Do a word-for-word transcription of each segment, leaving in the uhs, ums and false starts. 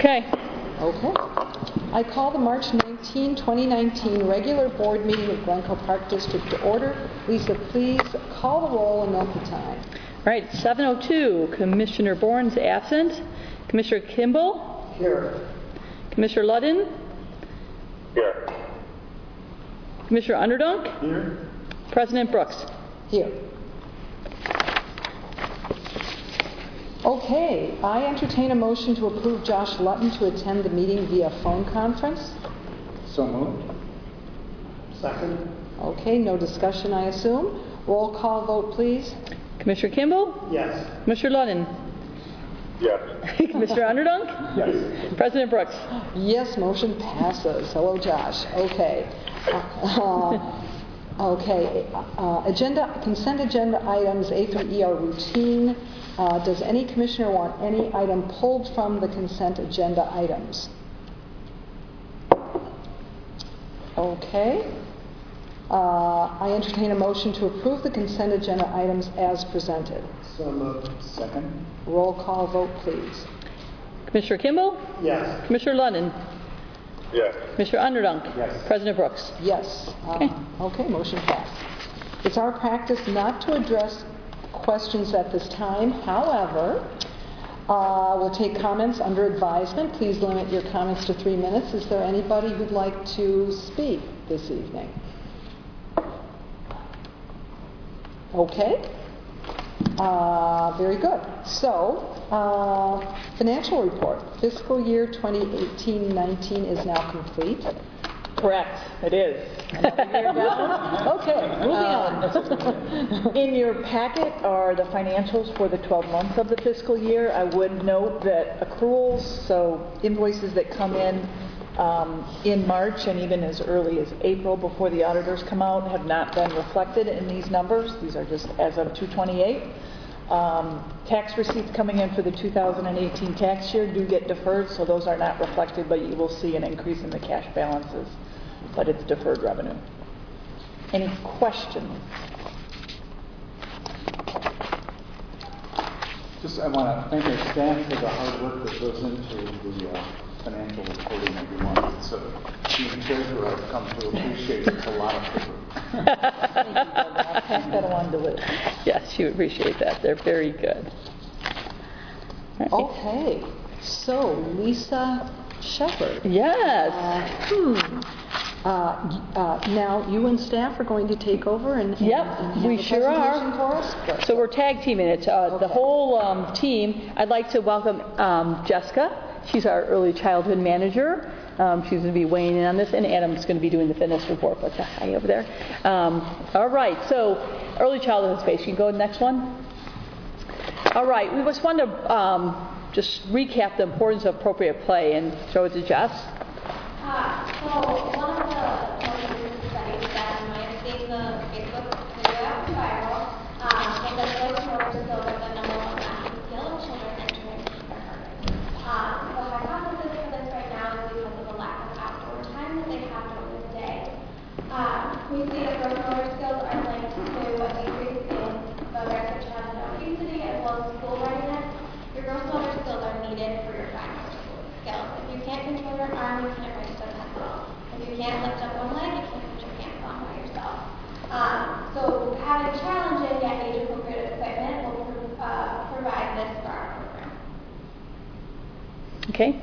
Okay. Okay. I call the March nineteenth, twenty nineteen regular board meeting of Glencoe Park District to order. Lisa, please call the roll and note the time. All right, seven oh two. Commissioner Bourne's absent. Commissioner Kimball? Here. Commissioner Ludden? Here. Commissioner Underdunk? Here. President Brooks? Here. Okay, I entertain a motion to approve Josh Lutton to attend the meeting via phone conference. So moved. Second. Okay, no discussion, I assume. Roll call vote, please. Commissioner Kimball? Yes. Commissioner Ludden? Yes. Commissioner Underdunk? Yes. President Brooks? Yes, motion passes. Hello, Josh. Okay. Uh, okay. Uh, agenda consent agenda items A through E are routine. Uh, does any commissioner want any item pulled from the consent agenda items? Okay. Uh, I entertain a motion to approve the consent agenda items as presented. So moved. Second. Roll call vote, please. Commissioner Kimball? Yes. Commissioner Ludden? Yes. Commissioner Underdunk? Yes. President Brooks? Yes. Okay. Uh, okay, motion passed. It's our practice not to address questions at this time. However, uh, we'll take comments under advisement. Please limit your comments to three minutes. Is there anybody who'd like to speak this evening? Okay. Uh, very good. So, uh, financial report. Fiscal year twenty eighteen nineteen is now complete. Correct, it is. Another year down. Okay, moving Um, on. In your packet are the financials for the twelve months of the fiscal year. I would note that accruals, so invoices that come in um, in March and even as early as April before the auditors come out, have not been reflected in these numbers. These are just as of two twenty-eight. Um, tax receipts coming in for the two thousand eighteen tax year do get deferred, so those are not reflected, but you will see an increase in the cash balances, but it's deferred revenue. Any questions? Just, I want to thank our staff for the hard work that goes into the uh, financial reporting every month. So, being treasurer, I've come to appreciate it's a lot of paper. I'll pass that along to Liz. Yes, you appreciate that. They're very good. All right. Okay. So, Lisa Shepherd. Yes. Uh, hmm. Uh, uh, now, you and staff are going to take over and, and, Yep, and have we a sure presentation are. for us? Good. So we're tag teaming it. Uh, Okay. The whole um, team. I'd like to welcome um, Jessica. She's our early childhood manager. Um, she's going to be weighing in on this, and Adam's going to be doing the fitness report. But hi over there. Um, all right. So early childhood space. You can go to the next one. All right. We just wanted to um, just recap the importance of appropriate play and throw it to Jess. Uh, so one of the most recent studies that you might have seen the Facebook video that went viral um, was that those motor skills are the number one mastery skill of children entering kindergarten. Um, the hypothesis for this right now is because of the lack of outdoor time that they have during the day. Um, we see that gross motor skills are linked to a decrease in the American Child and Obesity as well as school readiness. Your gross motor skills are needed for your fine motor skills. If you can't control your arm, you can't write a pencil. If you can't lift up one leg, you can't put your pants on by yourself. Um, so having challenging yet age-appropriate equipment will uh, provide this for our program. Okay.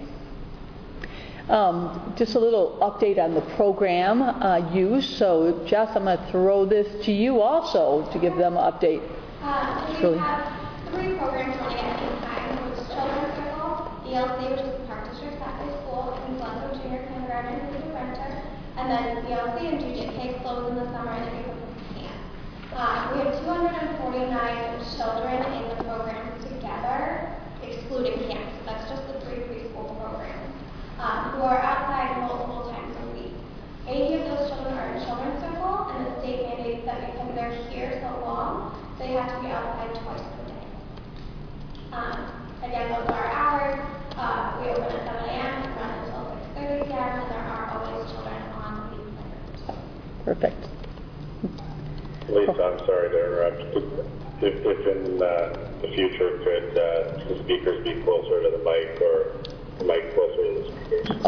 Um, just a little update on the program uh, use. So, Jess, I'm going to throw this to you also to give them an update. Uh, so we Really? have three programs running at the same time, which is Children's Circle, E L C, which is the Park District Saturday School, and Glencoe Junior Kindergarten through the winter, and then E L C and G J K close in the summer and April camp. Uh, we have two hundred forty-nine children in the program together, excluding camps. So that's just the three preschool programs, um, who are outside multiple times a week. eighty of those children are in Children's Circle, and the state mandates that because they're here so long, they have to be outside twice per day. Um, again, those are our hours. Uh, we open at seven a.m. and run until six thirty p.m. and there are always children on the playground. Perfect. Lisa, I'm sorry to interrupt. If, if in uh, the future, could uh, the speakers be closer to the mic or the mic closer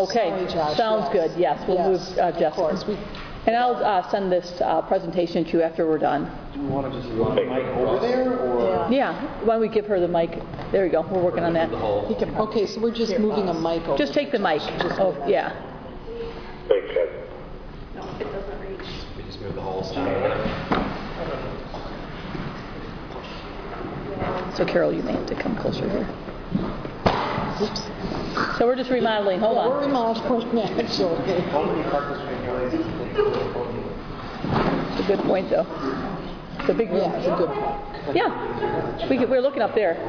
Okay, Sorry, Josh, sounds yes. good, yes, we'll Yes, move uh, of Jessica. course. We- And I'll uh, send this uh, presentation to you after we're done. Do we want to just run the mic over there, or? Yeah. Yeah, why don't we give her the mic? There you go, we're working on that. He can probably Okay, so we're just hear moving a us. mic over. Just take the mic. Just Oh, move that. yeah. Thanks, guys. We just move the whole stand. So Carol, you may have to come closer here. Oops. So we're just remodeling, hold Yeah, we're on. remodeling actually. It's a good point, though. It's a big room. Yeah, it's a good point. Yeah, we, could- we're looking up there.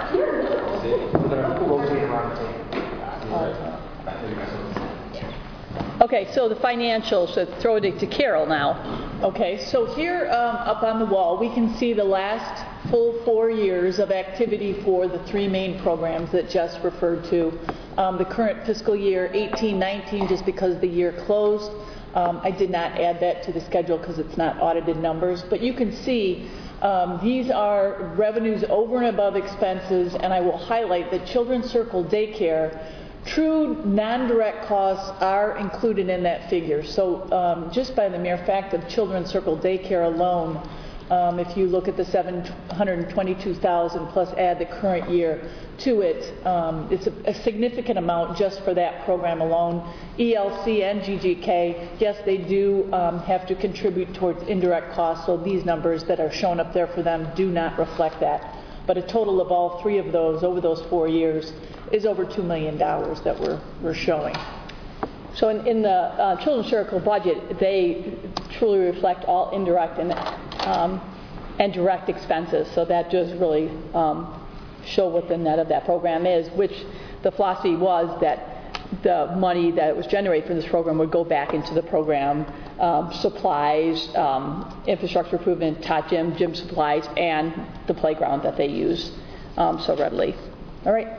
Okay, so the financials, so throw it to Carol now. Okay, so here um, up on the wall, we can see the last full four years of activity for the three main programs that Jess referred to. Um, the current fiscal year eighteen nineteen, just because the year closed, um, I did not add that to the schedule because it's not audited numbers. But you can see um, these are revenues over and above expenses, and I will highlight that Children's Circle Daycare, true non-direct costs are included in that figure. So um, just by the mere fact of Children's Circle Daycare alone, um, if you look at the seven hundred twenty-two thousand plus add the current year to it, um, it's a, a significant amount just for that program alone. E L C and G G K, yes, they do um, have to contribute towards indirect costs, so these numbers that are shown up there for them do not reflect that. But a total of all three of those over those four years is over two million dollars that we're, we're showing. So in, in the uh, Children's Circle budget, they truly reflect all indirect and, um, and direct expenses. So that does really um, show what the net of that program is, which the philosophy was that the money that was generated from this program would go back into the program, um, supplies, um, infrastructure improvement, tot gym, gym supplies, and the playground that they use um, so readily. All right.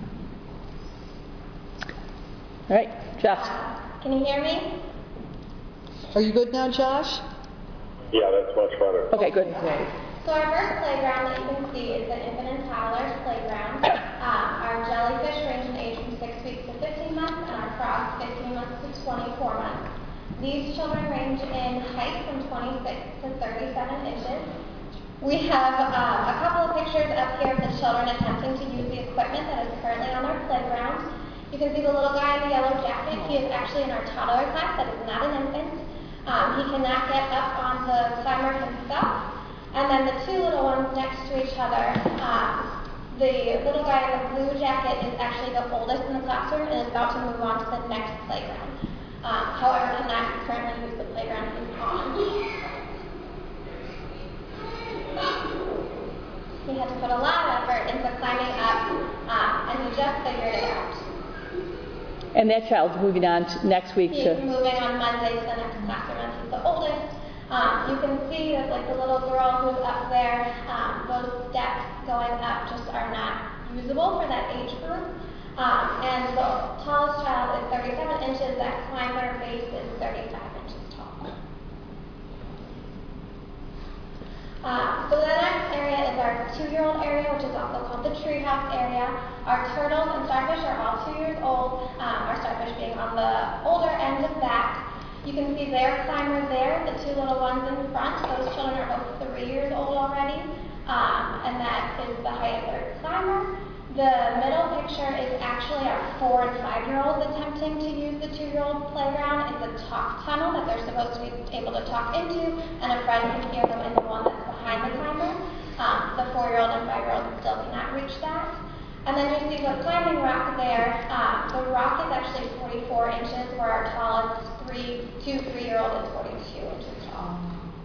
All right, Jess. Can you hear me? Are you good now, Josh? Yeah, that's much better. Okay, good. Great. So our first playground that you can see is the infant and toddlers playground. Um, our jellyfish range in age from six weeks to fifteen months, and our frogs fifteen months to twenty-four months. These children range in height from twenty-six to thirty-seven inches. We have um, a couple of pictures up here of the children attempting to use the equipment that is currently on our playground. You can see the little guy in the yellow jacket. He is actually in our toddler class. That is not an infant. Um, he cannot get up on the climber himself. And then the two little ones next to each other, um, the little guy in the blue jacket is actually the oldest in the classroom and is about to move on to the next playground. Um, however, cannot currently use the playground he's on. He had to put a lot of effort into climbing up, um, and he just figured it out. And that child's moving on to next week He's to... moving on Monday to the next classroom, and he's the oldest. Um, you can see that, like, the little girl who's up there, um, those steps going up just are not usable for that age group. Um, and the tallest child is thirty-seven inches. That climber base is thirty-five inches tall. Um, so the next area is our two-year-old area, which is also called the treehouse area. Our turtles and starfish are all two years old, um, our starfish being on the older end of that. You can see their climber there, the two little ones in front. Those children are both three years old already, um, and that is the height of their climber. The middle picture is actually our four and five-year-olds attempting to use the two-year-old playground. It's a talk tunnel that they're supposed to be able to talk into, and a friend can hear them in the one that's behind the climber. Um, the four-year-old and five-year-old still cannot reach that. And then you see the climbing rock there. Um, the rock is actually forty-four inches, where our tallest three, two, three-year-old is forty-two inches tall.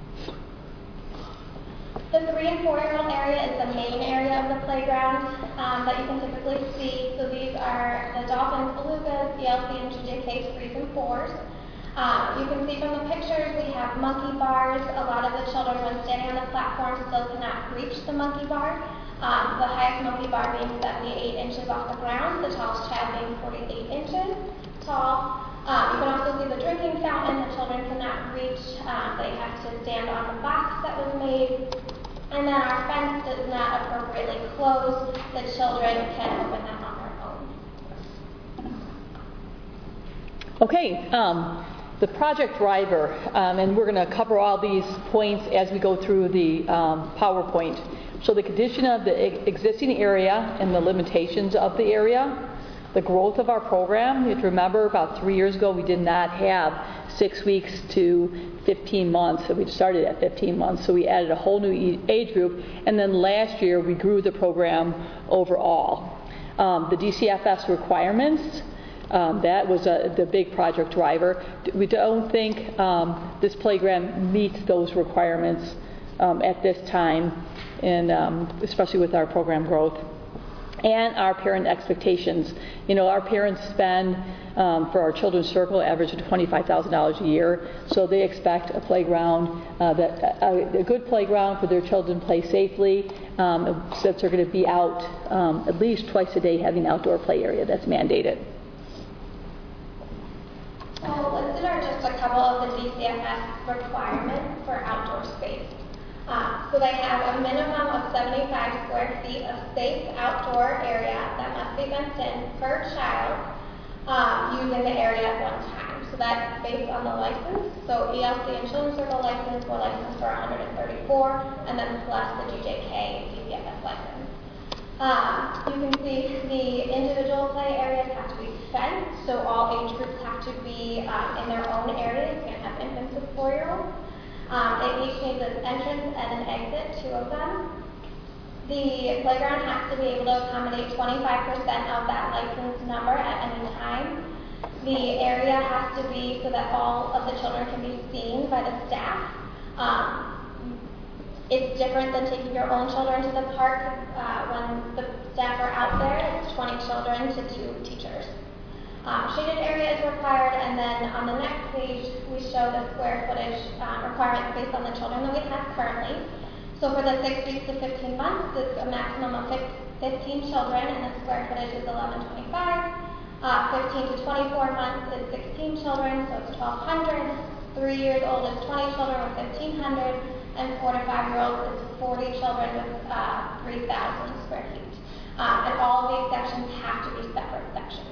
The three and four-year-old area is the main area of the playground um, that you can typically see. So these are the dolphins, belugas, E L C, and G J Ks, threes and fours. Um, you can see from the pictures we have monkey bars. A lot of the children, when standing on the platform, still cannot reach the monkey bar. Um, the highest monkey bar being seventy-eight inches off the ground, the tallest child being forty-eight inches tall. Um, you can also see the drinking fountain the children cannot reach. Um, they have to stand on the box that was made. And then our fence does not appropriately close. The children can open that on their own. Okay, um, the project driver, um, and we're going to cover all these points as we go through the um, PowerPoint. So the condition of the e- existing area and the limitations of the area, the growth of our program. You have to remember, about three years ago, we did not have six weeks to fifteen months. So we started at fifteen months. So we added a whole new e- age group. And then last year, we grew the program overall. Um, the D C F S requirements, um, that was a, the big project driver. We don't think um, this playground meets those requirements um, at this time, and um, especially with our program growth. And our parent expectations. You know, our parents spend, um, for our children's circle, average of twenty-five thousand dollars a year. So they expect a playground, uh, that a, a good playground for their children to play safely, um, since they're going to be out um, at least twice a day having an outdoor play area. That's mandated. So listed are just a couple of the D C F S requirements for outdoor space. Uh, so they have a minimum of seventy-five square feet of safe outdoor area that must be fenced in per child um, using the area at one time. So that's based on the license. So E L C and Children's Circle license, we're licensed for one hundred thirty-four, and then plus the G J K D C F S license. Um, you can see the individual play areas have to be fenced, so all age groups have to be um, in their own areas. You can't have infants with four-year-olds. Um, they each need an entrance and an exit, two of them. The playground has to be able to accommodate twenty-five percent of that license number at any time. The area has to be so that all of the children can be seen by the staff. Um, it's different than taking your own children to the park. Uh, when the staff are out there, it's twenty children to two teachers. Um, shaded area is required, and then on the next page we show the square footage um, requirements based on the children that we have currently. So for the six weeks to fifteen months, it's a maximum of fifteen children, and the square footage is eleven twenty-five. Uh, fifteen to twenty-four months is sixteen children, so it's twelve hundred. Three years old is twenty children with fifteen hundred, and four to five year olds is forty children with uh, three thousand square feet. Um, and all of these sections have to be separate sections.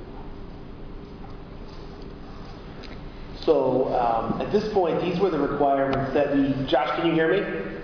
So um, at this point, these were the requirements that we. Josh, can you hear me?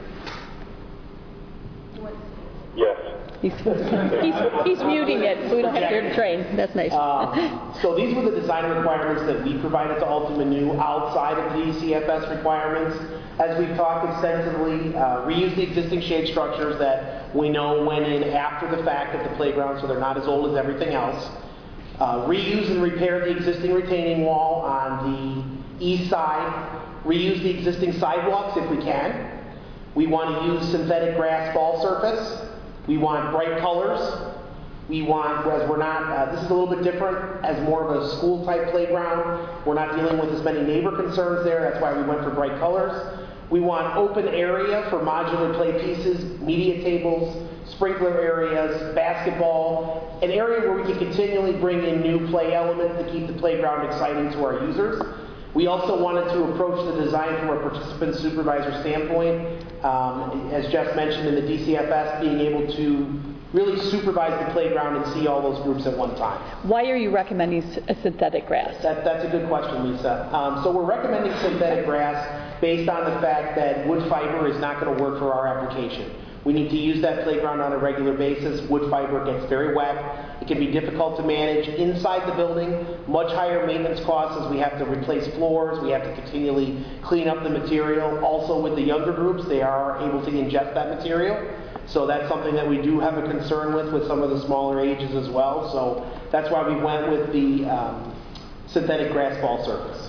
Yes. He's, he's, he's muting it, so we don't have to hear the train. That's nice. Uh, so these were the design requirements that we provided to Ultima New outside of the D C F S requirements. As we've talked extensively, uh, reuse the existing shade structures that we know went in after the fact of the playground, so they're not as old as everything else. Uh, reuse and repair the existing retaining wall on the east side. Reuse the existing sidewalks if we can. We want to use synthetic grass ball surface. We want bright colors. We want, whereas we're not, uh, this is a little bit different as more of a school type playground. We're not dealing with as many neighbor concerns there. That's why we went for bright colors. We want open area for modular play pieces, media tables, sprinkler areas, basketball, an area where we can continually bring in new play elements to keep the playground exciting to our users. We also wanted to approach the design from a participant supervisor standpoint. Um, as Jeff mentioned in the D C F S, being able to really supervise the playground and see all those groups at one time. Why are you recommending a synthetic grass? That, that's a good question, Lisa. Um, so we're recommending synthetic grass based on the fact that wood fiber is not going to work for our application. We need to use that playground on a regular basis. Wood fiber gets very wet. It can be difficult to manage inside the building. Much higher maintenance costs as we have to replace floors. We have to continually clean up the material. Also with the younger groups, they are able to ingest that material. So that's something that we do have a concern with with some of the smaller ages as well. So that's why we went with the um, synthetic grass ball surface.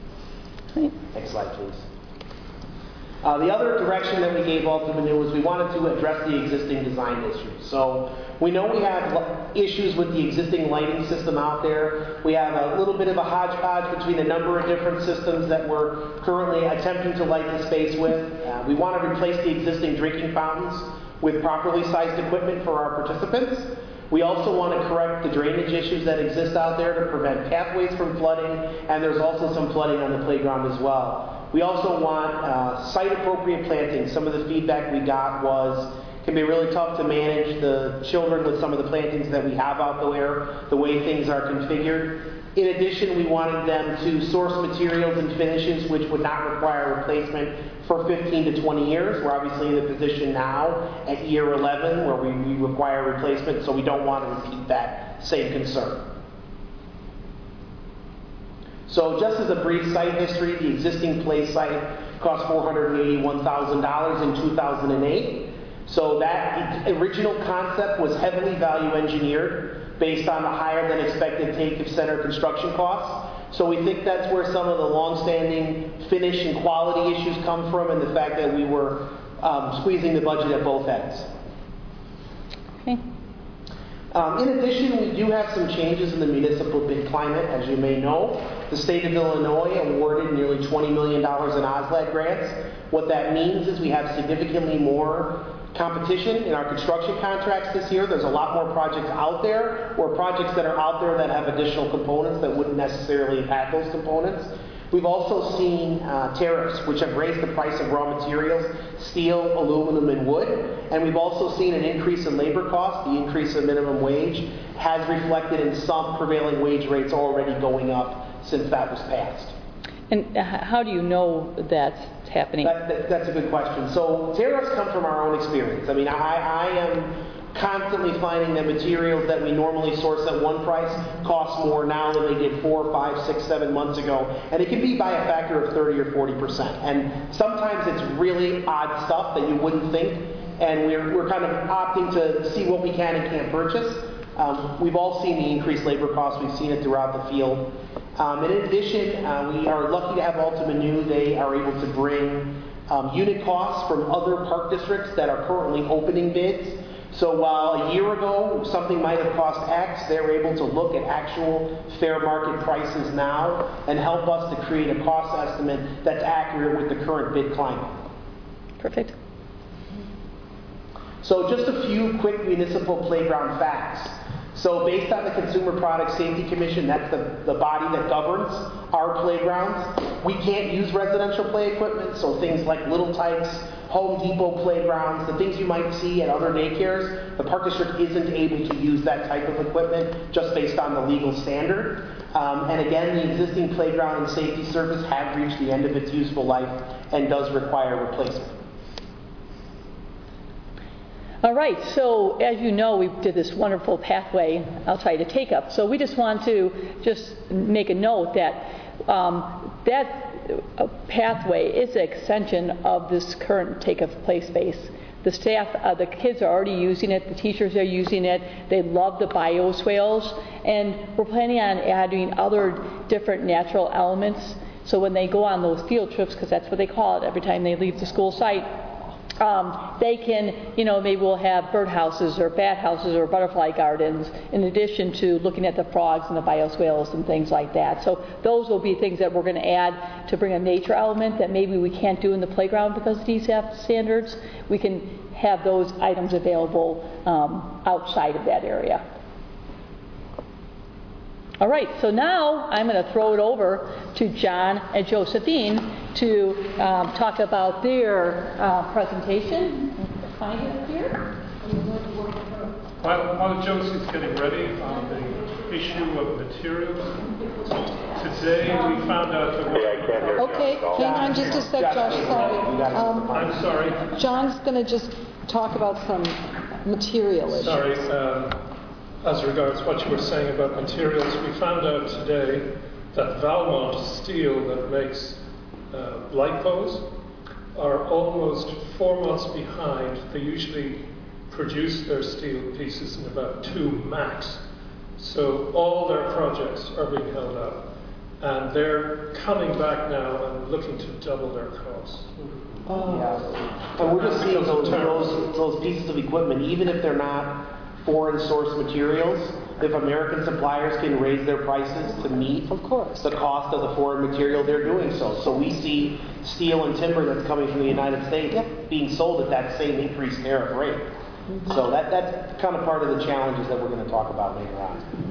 Next slide, please. Uh, the other direction that we gave Ultima New was we wanted to address the existing design issues. So we know we have issues with the existing lighting system out there. We have a little bit of a hodgepodge between a number of different systems that we're currently attempting to light the space with. Uh, we want to replace the existing drinking fountains with properly sized equipment for our participants. We also want to correct the drainage issues that exist out there to prevent pathways from flooding, and there's also some flooding on the playground as well. We also want uh, site-appropriate planting. Some of the feedback we got was can be really tough to manage the children with some of the plantings that we have out there, the way things are configured. In addition, we wanted them to source materials and finishes which would not require replacement for fifteen to twenty years. We're obviously in the position now at year eleven where we, we require replacement, so we don't want to repeat that same concern. So just as a brief site history, the existing play site cost four hundred eighty-one thousand dollars in two thousand eight. So that original concept was heavily value engineered based on the higher than expected take of center construction costs. So we think that's where some of the long-standing finish and quality issues come from, and the fact that we were um, squeezing the budget at both ends. Okay. Um, in addition, we do have some changes in the municipal bid climate. As you may know, the state of Illinois awarded nearly twenty million dollars in O S L A D grants. What that means is we have significantly more competition in our construction contracts this year. There's a lot more projects out there, or projects that are out there that have additional components that wouldn't necessarily have had those components. We've also seen uh, tariffs, which have raised the price of raw materials, steel, aluminum, and wood. And we've also seen an increase in labor costs. The increase in minimum wage has reflected in some prevailing wage rates already going up since that was passed. And how do you know that's happening? That, that, that's a good question. So tariffs come from our own experience. I mean, I, I am constantly finding that materials that we normally source at one price cost more now than they did four, five, six, seven months ago. And it can be by a factor of thirty or forty percent. And sometimes it's really odd stuff that you wouldn't think. And we're, we're kind of opting to see what we can and can't purchase. Um, we've all seen the increased labor costs. We've seen it throughout the field. Um, in addition, uh, we are lucky to have Ultima New. They are able to bring um, unit costs from other park districts that are currently opening bids. So while a year ago something might have cost X, they're able to look at actual fair market prices now and help us to create a cost estimate that's accurate with the current bid climate. Perfect. So just a few quick municipal playground facts. So based on the Consumer Product Safety Commission, that's the, the body that governs our playgrounds, we can't use residential play equipment, so things like Little Tykes, Home Depot playgrounds, the things you might see at other daycares, the Park District isn't able to use that type of equipment just based on the legal standard. Um, and again, the existing playground and safety service have reached the end of its useful life and does require replacement. All right, so as you know, we did this wonderful pathway outside the take-up. So we just want to just make a note that um, that uh, pathway is an extension of this current take-up play space. The staff, uh, the kids are already using it, the teachers are using it, they love the bioswales, and we're planning on adding other different natural elements. So when they go on those field trips, because that's what they call it every time they leave the school site, Um, they can, you know, maybe we'll have birdhouses or bat houses or butterfly gardens in addition to looking at the frogs and the bioswales and things like that. So those will be things that we're going to add to bring a nature element that maybe we can't do in the playground because of D C E P standards. We can have those items available um, outside of that area. All right, so now I'm going to throw it over to John and Josephine to um, talk about their uh, presentation. Find it here. While, while Josie's getting ready on the issue of materials, today we found out that... Hey, I can't hear Okay, John. hang on just a sec, Josh, sorry. Um, I'm sorry, John's going to just talk about some material issues. sorry, um, as regards what you were saying about materials, we found out today that Valmont Steel that makes uh, light poles are almost four months behind. They usually produce their steel pieces in about two max. So all their projects are being held up. And they're coming back now and looking to double their costs. Oh. Yeah. And we're just seeing those, those, those pieces of equipment, even if they're not foreign source materials, if American suppliers can raise their prices to meet of course. the cost of the foreign material, they're doing so. So we see steel and timber that's coming from the United States yep. being sold at that same increased tariff rate. Mm-hmm. So that, that's kind of part of the challenges that we're going to talk about later on.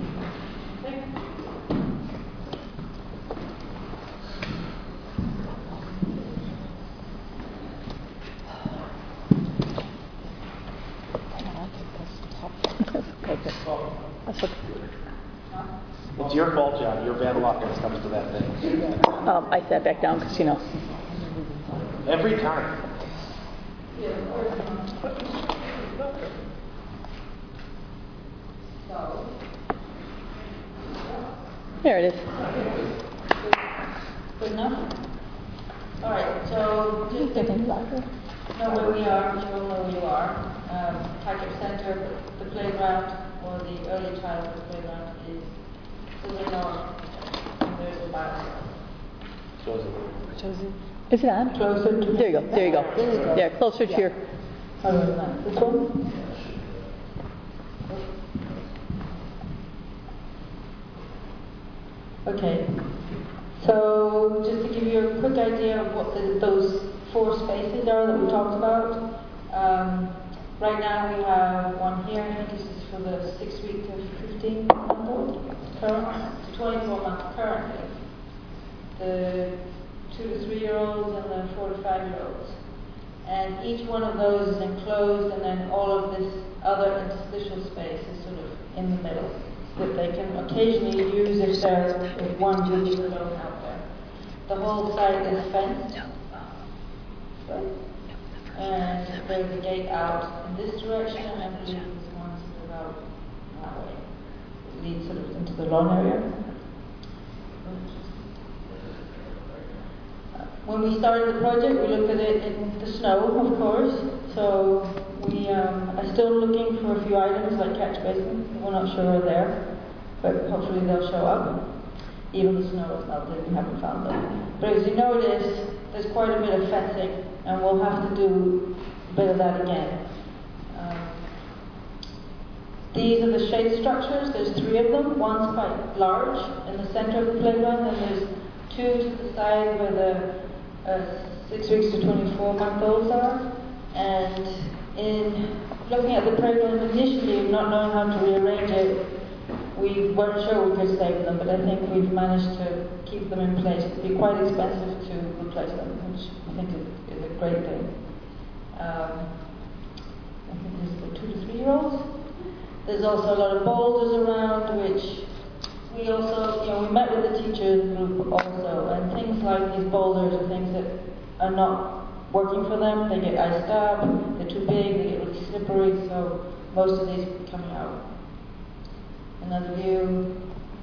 It's your fault, John. You're bad luck when it comes to that thing. Um, I sat back down because, you know. Every time. There it is. Good enough? All right, so just to know where we are, you will know where you are. Um, Package Center, the playground, or the early childhood playground is to the north, and there's a bio. Is it on? Closer to... There you go, there you go. There you go. Yeah, closer to your... How is that? This one? Okay. So just to give you a quick idea of what the, those four spaces are that we talked about. Um, right now we have one here. I think this is for the six week to fifteen month old, current, to twenty-four months currently. The two to three year olds and the four to five year olds. And each one of those is enclosed, and then all of this other interstitial space is sort of in the middle, that they can occasionally use if there's if one teacher alone out there. The whole site is fenced. Right? And there's a gate out in this direction, and I believe there's one sort of out that way. It leads sort of into the lawn area. When we started the project, we looked at it in the snow, of course. So we um, are still looking for a few items like catch basins. We're not sure are there, but hopefully they'll show up. Even the snow is melted, we haven't found them. But as you notice, there's quite a bit of fencing, and we'll have to do a bit of that again. Um, these are the shade structures. There's three of them. One's quite large in the center of the playground, and there's two to the side where the uh, six weeks to twenty-four month olds are. And in looking at the playground initially, not knowing how to rearrange it, we weren't sure we could save them, but I think we've managed to keep them in place. It'd be quite expensive to replace them, which I think is, is a great thing. Um, I think this is the two to three year olds. There's also a lot of boulders around, which we also, you know, we met with the teachers group also, and things like these boulders are things that are not working for them. They get iced up, they're too big, they get really slippery, so most of these will be coming out. Another view.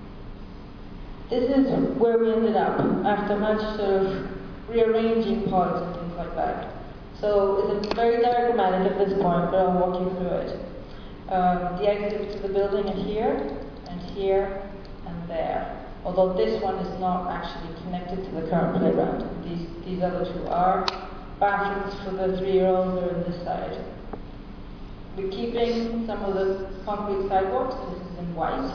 This is where we ended up after much sort of rearranging pods and things like that. So it's a very diagrammatic at this point, but I'll walk you through it. Um, the exits to the building are here, and here, and there. Although this one is not actually connected to the current playground. These, these other two are. Bathrooms for the three-year-olds are on this side. We're keeping some of the concrete sidewalks. This is in white.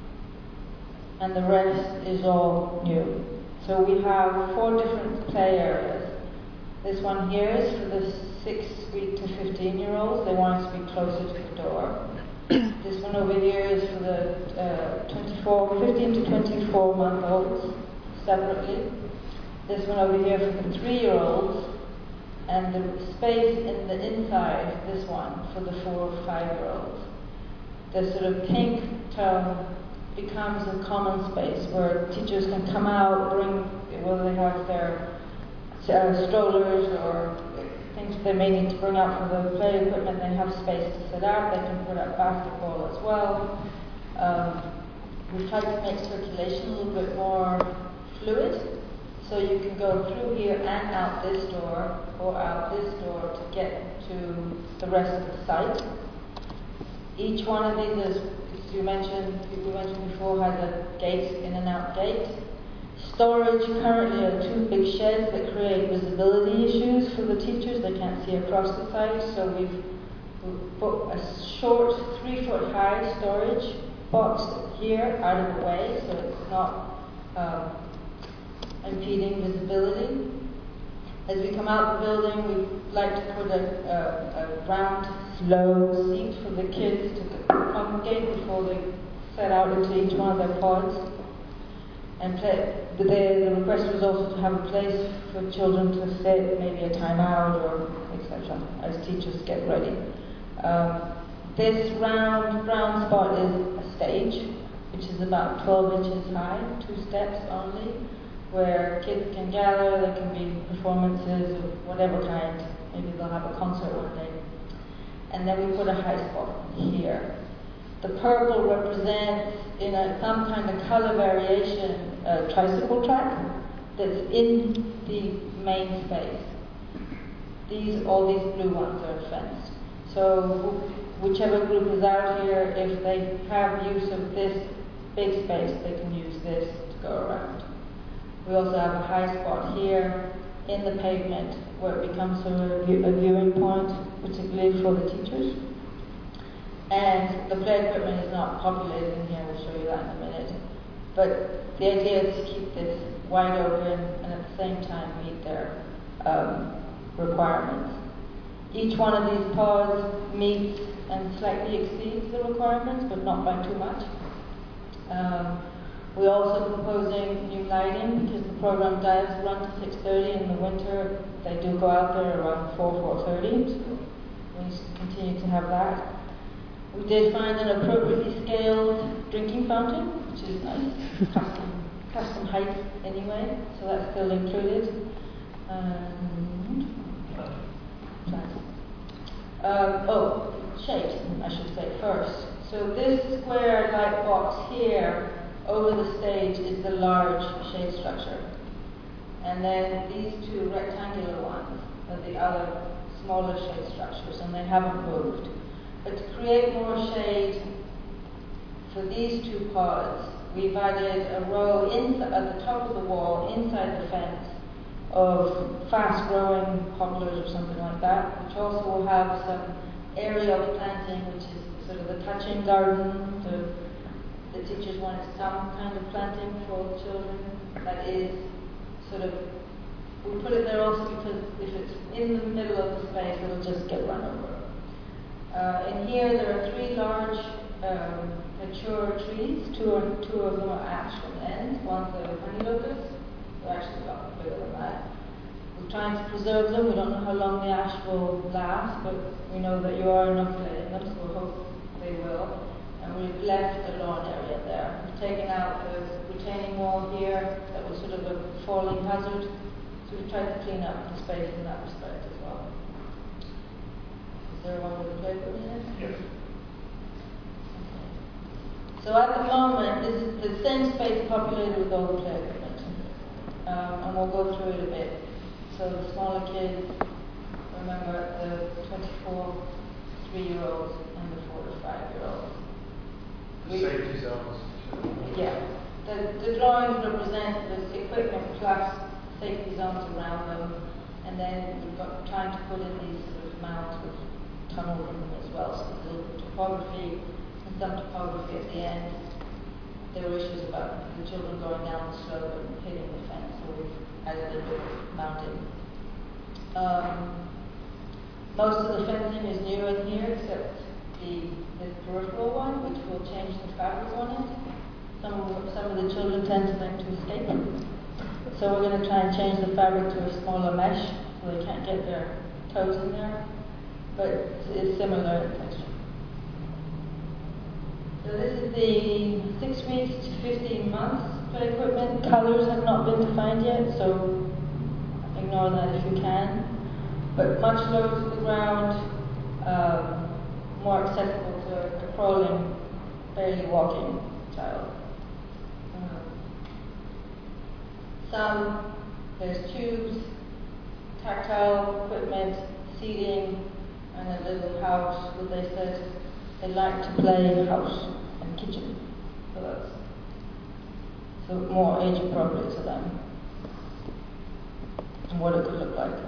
And the rest is all new. So we have four different play areas. This one here is for the six week to fifteen year olds. They want us to be closer to the door. This one over here is for the uh, twenty-four, fifteen to twenty-four month olds separately. This one over here for the three year olds. And the space in the inside, this one, for the four or five year olds. The sort of pink tone becomes a common space where teachers can come out, bring, whether they have their uh, strollers or things they may need to bring out for the play equipment. They have space to sit out. They can put up basketball as well. Um, we've tried to make circulation a little bit more fluid, so you can go through here and out this door or out this door to get to the rest of the site. Each one of these, is, as you mentioned, you mentioned before, has a gate, in and out gate. Storage currently are two big sheds that create visibility issues for the teachers. They can't see across the site, so we've, we've put a short, three foot high storage box here out of the way, so it's not um, impeding visibility. As we come out the building, we'd like to put a, a, a round, low seat for the kids to congregate before they set out into each one of their pods. And play, the, the request was also to have a place for children to sit, maybe a timeout or et cetera, as teachers get ready. Um, this round brown spot is a stage, which is about twelve inches high, two steps only, where kids can gather. There can be performances of whatever kind. Maybe they'll have a concert one day. And then we put a high spot here. The purple represents, in a, some kind of color variation, a tricycle track that's in the main space. These, all these blue ones are fenced. So whichever group is out here, if they have use of this big space, they can use this to go around. We also have a high spot here in the pavement where it becomes sort of a, view, a viewing point, particularly for the teachers. And the play equipment is not populated in here, we'll show you that in a minute. But the idea is to keep this wide open and at the same time meet their um, requirements. Each one of these pods meets and slightly exceeds the requirements, but not by too much. Um, we're also proposing new lighting because the program does run to six thirty in the winter. They do go out there around four, four thirty, so we continue to have that. We did find an appropriately scaled drinking fountain, which is nice, custom, custom height anyway, so that's still included. Um, um, oh, shapes, I should say first. So this square light box here over the stage is the large shade structure. And then these two rectangular ones are the other smaller shade structures, and they haven't moved. But to create more shade for these two pods, we've added a row in, at the top of the wall, inside the fence, of fast-growing poplars or something like that, which also will have some aerial planting, which is sort of the touching garden. The, the teachers wanted some kind of planting for the children that is sort of, we put it there also because if it's in the middle of the space, it'll just get run over. Uh, in here, there are three large um, mature trees. Two, are, two of them are ash from the end. One's a honey locust. They're actually a lot bigger than that. We're trying to preserve them. We don't know how long the ash will last, but we know that you are inoculating them, so we hope they will. And we've left a lawn area there. We've taken out the retaining wall here that was sort of a falling hazard. So we've tried to clean up the space in that respect as well. Is there one with a play equipment in it? Yes. Okay. So at the moment, this is the same space populated with all the play equipment. Um, and we'll go through it a bit. So the smaller kids, remember the twenty-four, three-year-olds and the four to five-year-olds. The safety zones. Yeah. The, the drawings represent the equipment plus safety zones around them, and then we've got trying to put in these sort of mounds with tunnels in them as well, so there's a little topography and some topography at the end. There were issues about the children going down the slope and hitting the fence, so we've added a bit of mounting. Um, most of the fencing is new in here, except the this peripheral one, which will change the fabric on it. Some of, some of the children tend to like to escape. So we're going to try and change the fabric to a smaller mesh, so they can't get their toes in there. But it's similar in texture. So this is the six weeks to fifteen months play equipment. Colors have not been defined yet, so ignore that if you can. But much lower to the ground, um, more accessible to a crawling, barely walking child. Um, some, there's tubes, tactile equipment, seating, and a little house where they said they like to play house and kitchen. So that's so more age appropriate to them and what it could look like.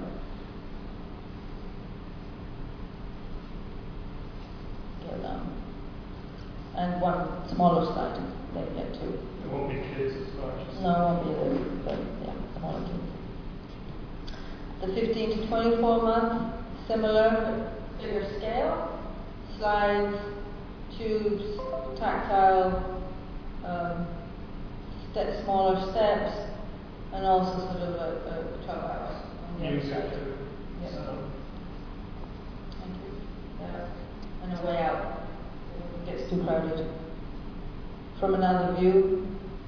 Get down. And one smaller slide they get to. There won't be kids as much. No, it won't be there, but yeah, smaller kids. The fifteen to twenty-four month, similar but bigger scale. Slides, tubes, tactile, um, step, smaller steps, and also sort of a, a clubhouse on the other Music side. too. Yep. So, Thank you. Yeah. And a way out if it gets too crowded. from another view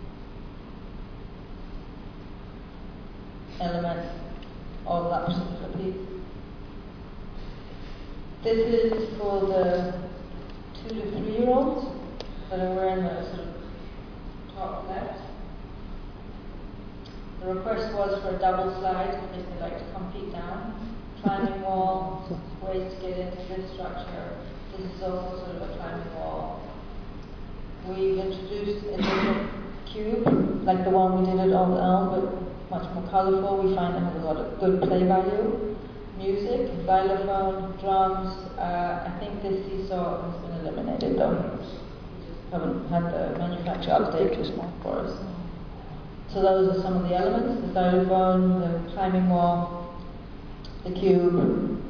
element of that particular piece. This is for the two to three year olds that are wearing the sort of top left. The request was for a double slide if they like to come feet down. Climbing wall, ways to get into this structure. This is also sort of a climbing wall. We've introduced a different cube, like the one we did at Old Elm, but much more colourful. We find it has a lot of good play value. Music, xylophone, drums. Uh, I think this seesaw has been eliminated though. We just haven't had the manufacturer update too small for us. So those are some of the elements: the xylophone, the climbing wall, the cube.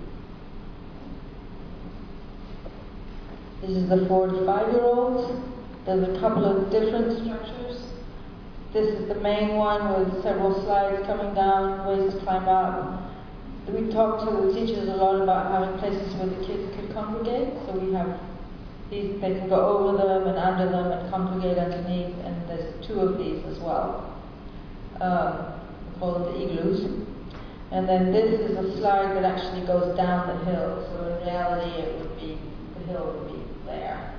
This is the four to five year olds. There's a couple of different structures. This is the main one with several slides coming down, ways to climb up. We talked to the teachers a lot about having places where the kids could congregate. So we have these, they can go over them and under them and congregate underneath, and there's two of these as well. Um, we call them the igloos. And then this is a slide that actually goes down the hill. So in reality it would be, the hill would be there.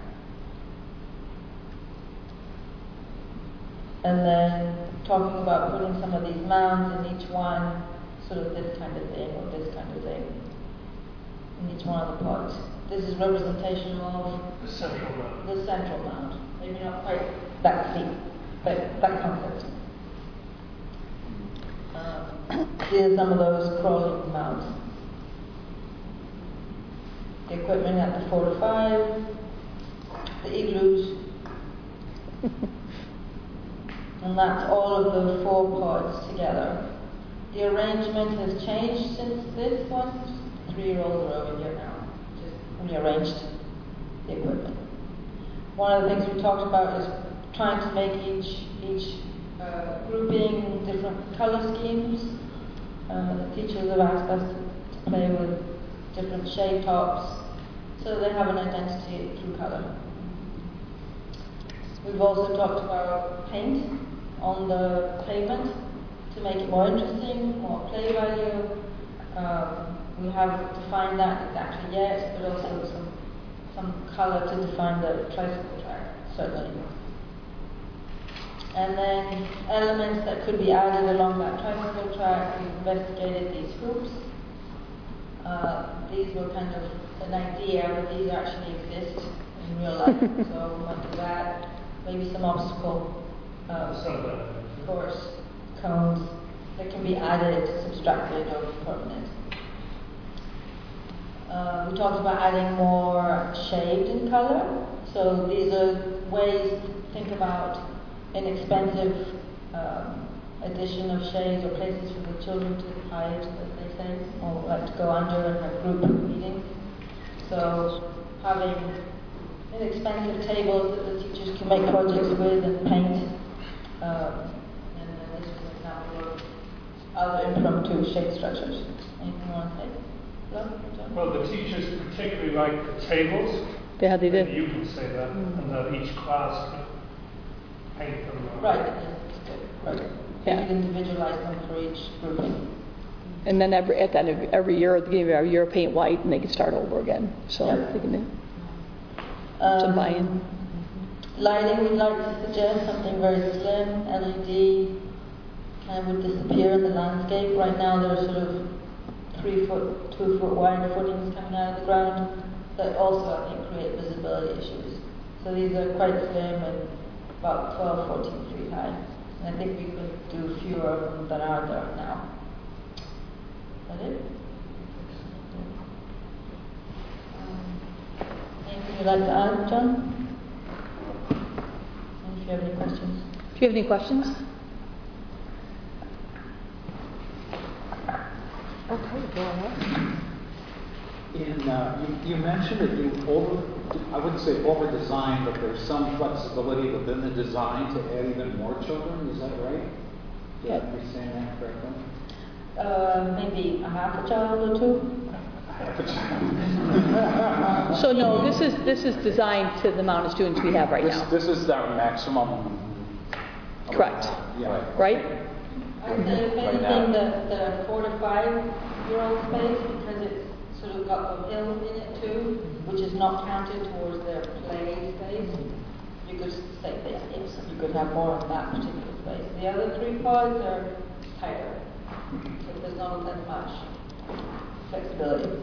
And then talking about putting some of these mounds in each one, sort of this kind of thing or this kind of thing in each one of the pods. This is representation of The central mound. the central mound. Maybe not quite that deep, but that concept. Um, here's some of those crawling mounds. The equipment at the four to five, the igloos. And that's all of the four pods together. The arrangement has changed since this one. Three-year-olds are over here now. Just rearranged the equipment. One of the things we talked about is trying to make each each uh, grouping different color schemes. Uh, the teachers have asked us to, to play with different shade tops so they have an identity through color. We've also talked about paint on the pavement to make it more interesting, more play value. Um, we haven't defined that exactly yet, but also some some colour to define the tricycle track, certainly. And then elements that could be added along that tricycle track. We've investigated these hoops. Uh, these were kind of an idea, but these actually exist in real life. So we might do that. Maybe some obstacle um, course cones that can be added, subtracted, or permanent. Uh, we talked about adding more shade in color. So these are ways to think about inexpensive um, addition of shades or places for the children to hide, as they say, or like to go under and have group meetings. So having inexpensive tables that the teachers can make projects with and paint. Um, and then this is an example of other impromptu shade structures. Anything you want to say? Hello? John? Well, the teachers particularly like the tables. Yeah, they did. You can say that, Mm. and that each class could paint them. uh, Right, yes, that's good. Right. Yeah. You can individualize them for each grouping. And then every, at the end of every year, at the beginning of every year, paint white, and they can start over again. So Yeah. they can do Um, some buy-in. Lighting, we'd like to suggest something very slim, L E D, kind of would disappear in the landscape. Right now there are sort of three foot, two foot wide footings coming out of the ground that also, I think, create visibility issues. So these are quite slim and about twelve, fourteen feet high. And I think we could do fewer of them than are there now. Is that it? Um, anything you'd like to add, John? And if you have any questions. Do you have any questions? Okay, go ahead. In, uh, you, you mentioned that you over, I wouldn't say over-designed, but there's some flexibility within the design to add even more children, is that right? Did I understand that correctly? Uh, maybe a half a child or two. A So no, this is, this is designed to the amount of students we have right This, now. this is our maximum. Correct. Yeah. Right? I would say if Right now. anything, the, the four to five year old space, because it's sort of got the hill in it too, which is not counted towards their play space. You could say that, yes, you could have more in that particular space. The other three pods are tighter, so there's not that much flexibility.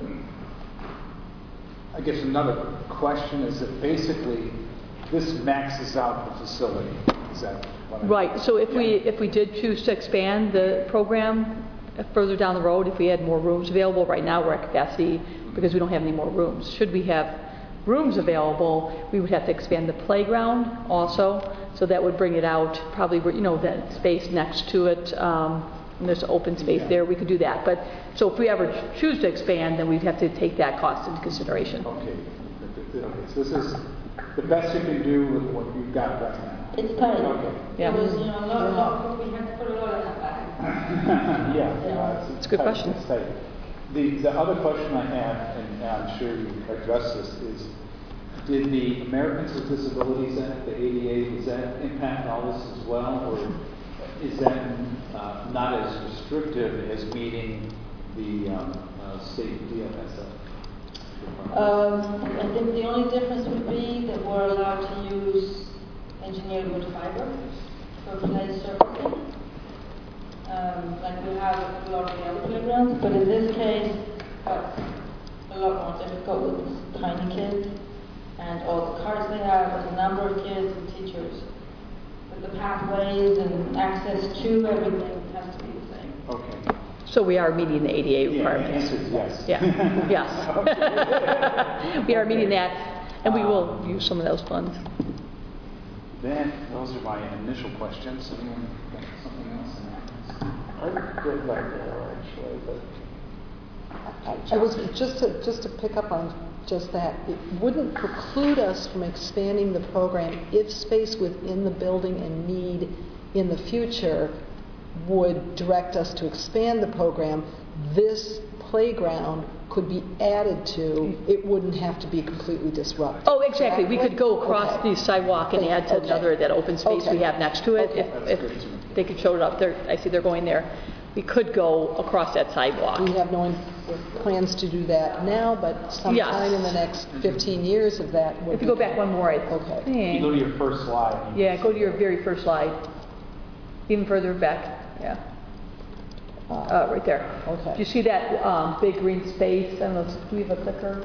I guess another question is that basically this maxes out the facility. Is that what I'm... Right, so if we, if we did choose to expand the program further down the road, if we had more rooms available, right now we're at capacity because we don't have any more rooms. Should we have rooms available, we would have to expand the playground also, so that would bring it out, probably, you know, that space next to it, um, and there's open space Yeah. there, we could do that. But, so if we ever choose to expand, then we'd have to take that cost into consideration. Okay. Okay, so this is the best you can do with what you've got right now. It's tight. Okay. Yeah. It was, you know, a lot, lot, we had to put a lot in that bag. Yeah. uh, It's a good tight, question. it's tight. The, the other question I have, and I'm sure you addressed this, is did the Americans with Disabilities Act, the A D A, does that impact all this as well? Or is that uh, not as restrictive as meeting the um, uh, state D F S A? Um, I think the only difference would be that we're allowed to use engineered wood fiber for play surfacing. Um, like we have a lot of the other playgrounds, but in this case, that's a lot more difficult with tiny kids and all the carts they have, and the number of kids and teachers. But the pathways and access to everything has to be the same. Okay. So we are meeting the A D A Yeah, the requirements. answer is yes. Yeah, yes. We are meeting that, and we will use some of those funds. Then, those are my initial questions. Anyone got something else? I'm good right now, actually, but I, I was, just to, just to pick up on just that, it wouldn't preclude us from expanding the program if space within the building and need in the future would direct us to expand the program. This playground could be added to, it wouldn't have to be completely disrupted. Oh, exactly. We could go across Okay. the sidewalk and add to Okay. another, that open space we Okay. have next to it. Okay. If, That's if good to know. they could show it up there, I see they're going there. We could go across that sidewalk. We have no in- plans to do that now, but sometime Yes. in the next fifteen years if that would If you be- go back one more, I Okay. You go think. to your first slide. Yeah, go to your very first slide. Even further back, yeah. Uh, right there. Okay. Do you see that um, big green space? I don't know, do we have a clicker?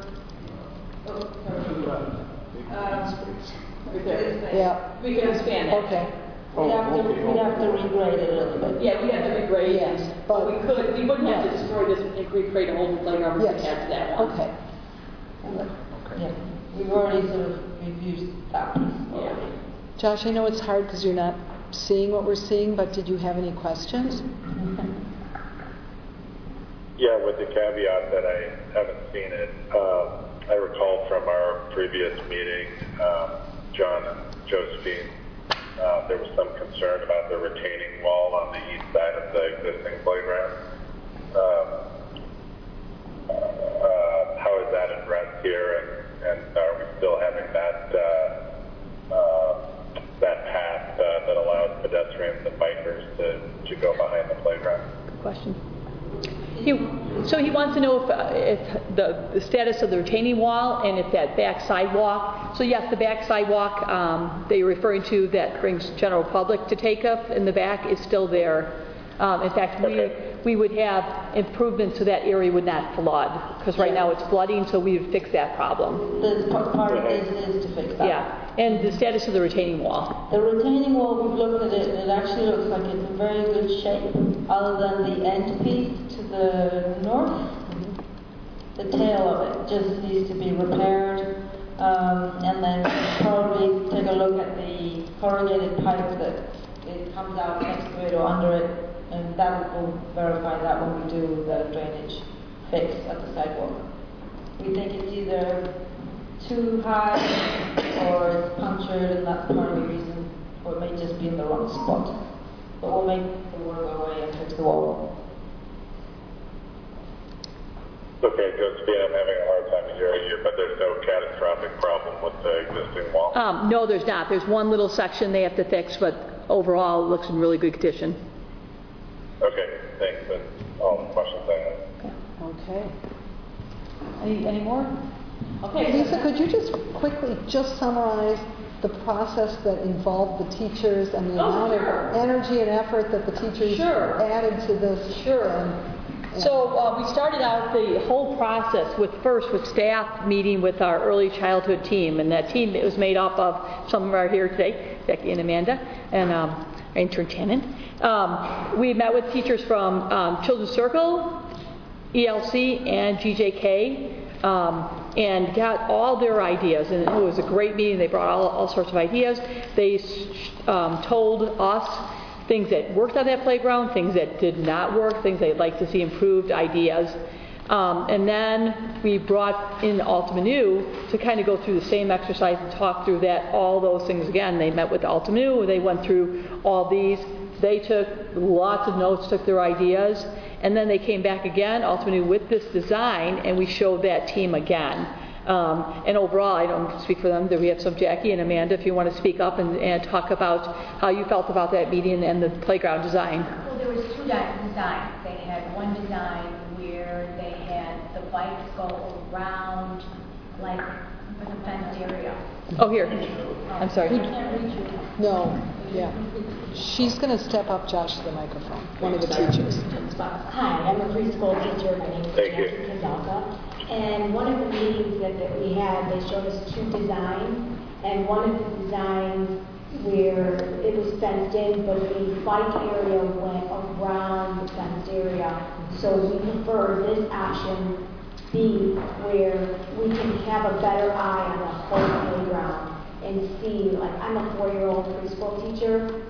Right there. Yeah, We can expand that. okay. Oh, We'd have to, okay, we'd have to regrade it a little bit. Yeah, we have to regrade, Yes, but but- we could, we wouldn't have to destroy this and recreate a whole new playground, we could Yes, add to that one. okay. Yeah, we've already sort of reviewed that piece already. Josh, I know it's hard because you're not seeing what we're seeing, but did you have any questions? Yeah, with the caveat that I haven't seen it. Um, I recall from our previous meeting, um, John and Josephine, uh, there was some concern about the retaining wall on the east side of the existing playground. Um, uh, how is that addressed here, and, and are we still having that uh, uh, that path uh, that allows pedestrians and bikers to, to go behind the playground? Good question. He, so he wants to know if, uh, if the, the status of the retaining wall and if that back sidewalk. So yes, the back sidewalk um, that you're referring to that brings general public to Takeoff in the back is still there. Um, in fact, we we would have improvements so that area would not flood, because right now it's flooding, so we would fix that problem. There's part, part of this is to fix that. Yeah, and the status of the retaining wall. The retaining wall, we've looked at it, and it actually looks like it's in very good shape, other than the end piece to the north. The tail of it just needs to be repaired, um, and then probably take a look at the corrugated pipe that it comes out next to it or under it, and that will verify that when we do the drainage fix at the sidewalk. We think it's either too high or it's punctured, and that's part of the reason, or it may just be in the wrong spot. But we'll make the work go away and fix the wall. Okay, Josephine, I'm having a hard time hearing you, but there's no catastrophic problem with the existing wall? Um, no, there's not. There's one little section they have to fix, but overall it looks in really good condition. Okay, thanks. That's all the questions I have. Okay. Any, any more? Okay. Lisa, could you just quickly just summarize the process that involved the teachers and the Oh, amount sure. of energy and effort that the teachers Sure. added to this? Sure. And, So uh, we started out the whole process with first with staff meeting with our early childhood team, and that team it was made up of some of our here today, Becky and Amanda, and um, our intern Shannon. Um, we met with teachers from um, Children's Circle, E L C, and G J K. Um, and got all their ideas, and it was a great meeting. They brought all, all sorts of ideas. They um, told us things that worked on that playground, things that did not work, things they'd like to see improved, ideas. Um, and then we brought in Alta Manu to kind of go through the same exercise and talk through that, all those things again. They met with Alta Manu, they went through all these. They took lots of notes, took their ideas, and then they came back again, Alta Manu, with this design, and we showed that team again. Um, and overall, I don't speak for them, we have some Jackie and Amanda, if you want to speak up and, and talk about how you felt about that meeting and the playground design. Well, there was two di- designs. They had one design where they had the bikes go around, like, with a fenced area. Oh, here. I'm sorry. I can't reach you. no, yeah. She's going to step up, Josh, to the microphone, one of the teachers. Hi, I'm a preschool teacher. My name is Thank you. Jackie Kazalka. And one of the meetings that, that we had, they showed us two designs. And one of the designs where it was fenced in, but the bike area went around the fenced area. So we prefer this option B, where we can have a better eye on the whole playground and see, like, I'm a four-year-old preschool teacher,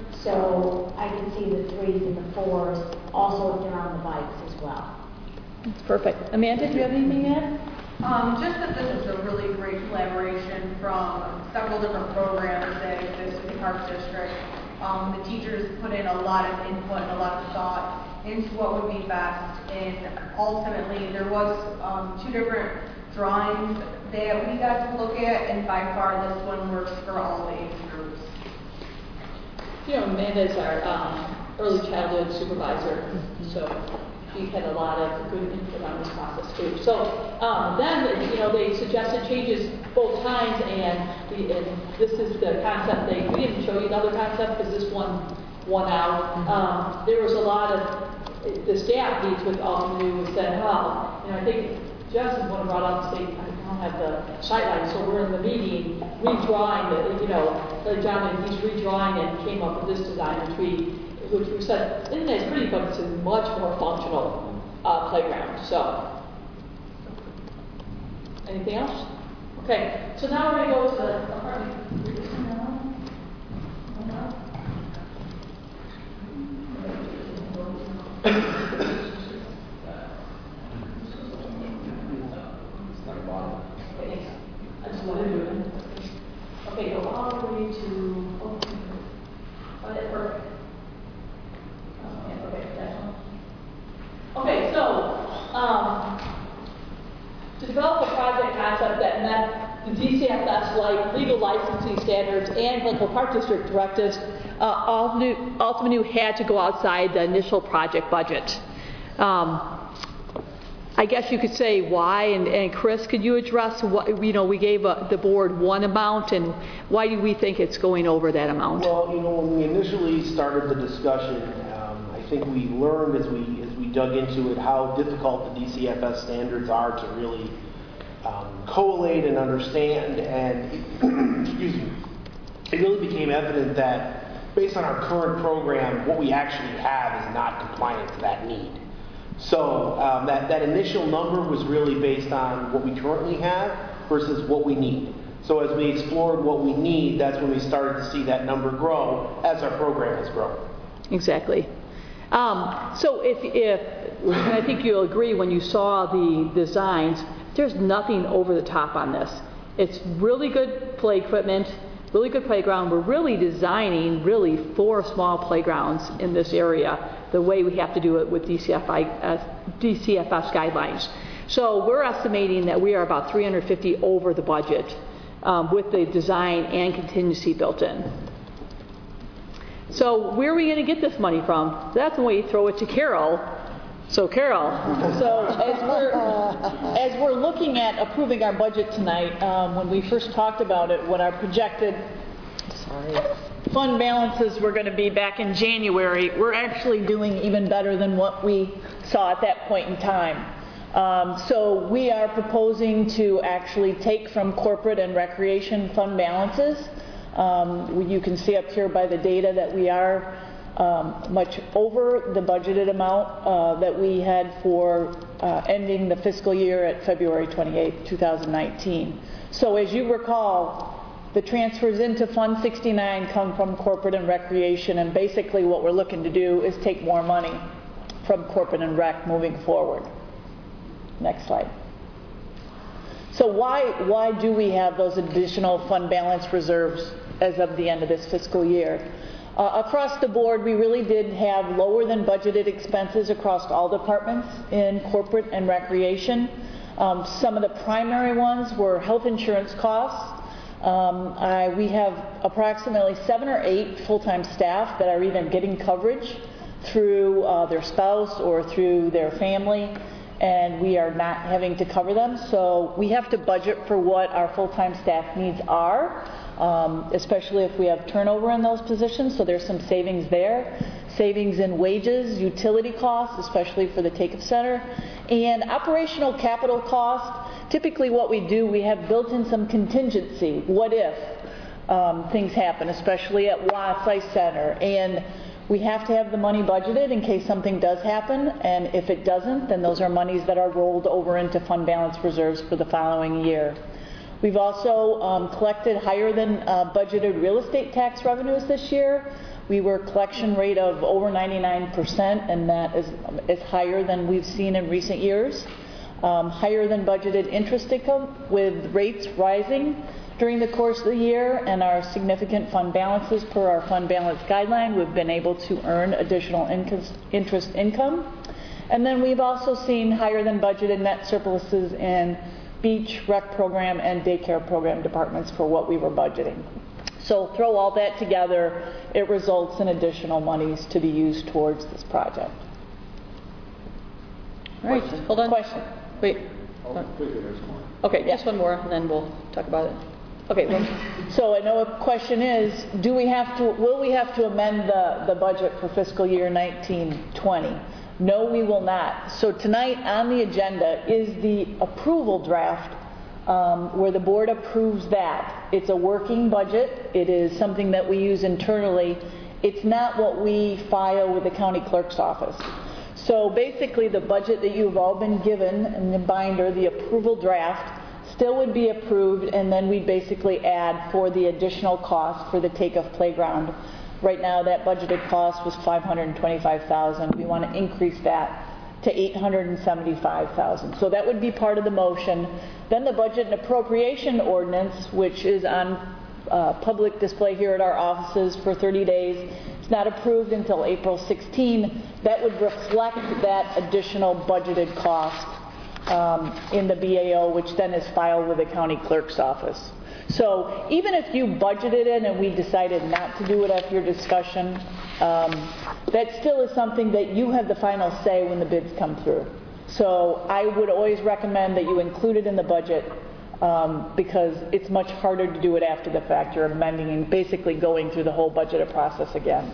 so I can see the threes and the fours, also if they're on the bikes as well. That's perfect. Amanda, do you have anything to add? Um, just that this is a really great collaboration from several different programs that exist in the Park District. Um, the teachers put in a lot of input and a lot of thought into what would be best, and ultimately there was um, two different drawings that we got to look at, and by far this one works for all the age groups. You know, Amanda is our um, early childhood supervisor, so she had a lot of good input on this process too. So um, then, you know, they suggested changes both times, and, the, and this is the concept. They we didn't show you another concept because this one won out. Um, there was a lot of the staff meets with all who said, "Well, you know, I think Justin one brought up and say I don't have the sight so we're in the meeting redrawing the, you know, like John and he's redrawing and came up with this design, which we." which we said, isn't it pretty, but it's a much more functional uh, playground. So, anything else? Okay, so now we're going to go to the apartment. Okay, go all the way to, oh, oh that's perfect. Okay, so um, to develop a project concept that met the D C F S-like legal licensing standards and Glencoe Park District directives, uh, Alta Manu had to go outside the initial project budget. Um, I guess you could say why, and, and Chris, could you address what, you know, we gave uh, the board one amount, and why do we think it's going over that amount? Well, you know, when we initially started the discussion, um, I think we learned as we as we dug into it how difficult the D C F S standards are to really um, collate and understand, and it, excuse me, it really became evident that based on our current program, what we actually have is not compliant to that need. So um, that, that initial number was really based on what we currently have versus what we need. So as we explored what we need, that's when we started to see that number grow as our program has grown. Exactly. Um, so if, if, and I think you'll agree when you saw the designs, there's nothing over the top on this. It's really good play equipment, really good playground. We're really designing really four small playgrounds in this area the way we have to do it with D C F I, uh, D C F S guidelines. So we're estimating that we are about three hundred fifty over the budget um, with the design and contingency built in. So where are we going to get this money from? That's when we throw it to Carol. So Carol. So as we're, as we're looking at approving our budget tonight, um, when we first talked about it, what our projected sorry, fund balances were going to be back in January, we're actually doing even better than what we saw at that point in time. Um, so we are proposing to actually take from corporate and recreation fund balances. Um, you can see up here by the data that we are um, much over the budgeted amount uh, that we had for uh, ending the fiscal year at February twenty-eighth, two thousand nineteen. So as you recall, the transfers into Fund sixty-nine come from corporate and recreation, and basically what we're looking to do is take more money from corporate and rec moving forward. Next slide. So why, why do we have those additional fund balance reserves as of the end of this fiscal year? Uh, across the board, we really did have lower than budgeted expenses across all departments in corporate and recreation. Um, some of the primary ones were health insurance costs. Um, I, we have approximately seven or eight full-time staff that are either getting coverage through uh, their spouse or through their family, and we are not having to cover them. So we have to budget for what our full-time staff needs are, um, especially if we have turnover in those positions. So there's some savings there. Savings in wages, utility costs, especially for the Take-Up Center, and operational capital costs. Typically what we do, we have built in some contingency. What if um, things happen, especially at Watts Ice Center, and we have to have the money budgeted in case something does happen, and if it doesn't, then those are monies that are rolled over into fund balance reserves for the following year. We've also um, collected higher than uh, budgeted real estate tax revenues this year. We were a collection rate of over ninety-nine percent, and that is, is higher than we've seen in recent years. Um, higher than budgeted interest income with rates rising during the course of the year and our significant fund balances per our fund balance guideline. We've been able to earn additional interest income. And then we've also seen higher than budgeted net surpluses in beach, rec program, and daycare program departments for what we were budgeting. So throw all that together, it results in additional monies to be used towards this project. All right, hold on. Question. Wait. Oh, there's more. Okay, just one more, and then we'll talk about it. Okay, well, so I know a question is, do we have to, will we have to amend the, the budget for fiscal year nineteen twenty? No, we will not. So tonight on the agenda is the approval draft um, where the board approves that. It's a working budget. It is something that we use internally. It's not what we file with the county clerk's office. So basically the budget that you've all been given in the binder, the approval draft, still would be approved, and then we'd basically add for the additional cost for the Take-Off Playground. Right now that budgeted cost was five hundred twenty-five thousand dollars. We want to increase that to eight hundred seventy-five thousand dollars. So that would be part of the motion. Then the budget and appropriation ordinance, which is on uh, public display here at our offices for thirty days. It's not approved until April sixteenth. That would reflect that additional budgeted cost um, in the B A O, which then is filed with the county clerk's office. So even if you budgeted it and we decided not to do it after your discussion, um, that still is something that you have the final say when the bids come through. So I would always recommend that you include it in the budget um, because it's much harder to do it after the fact. You're amending and basically going through the whole budget process again.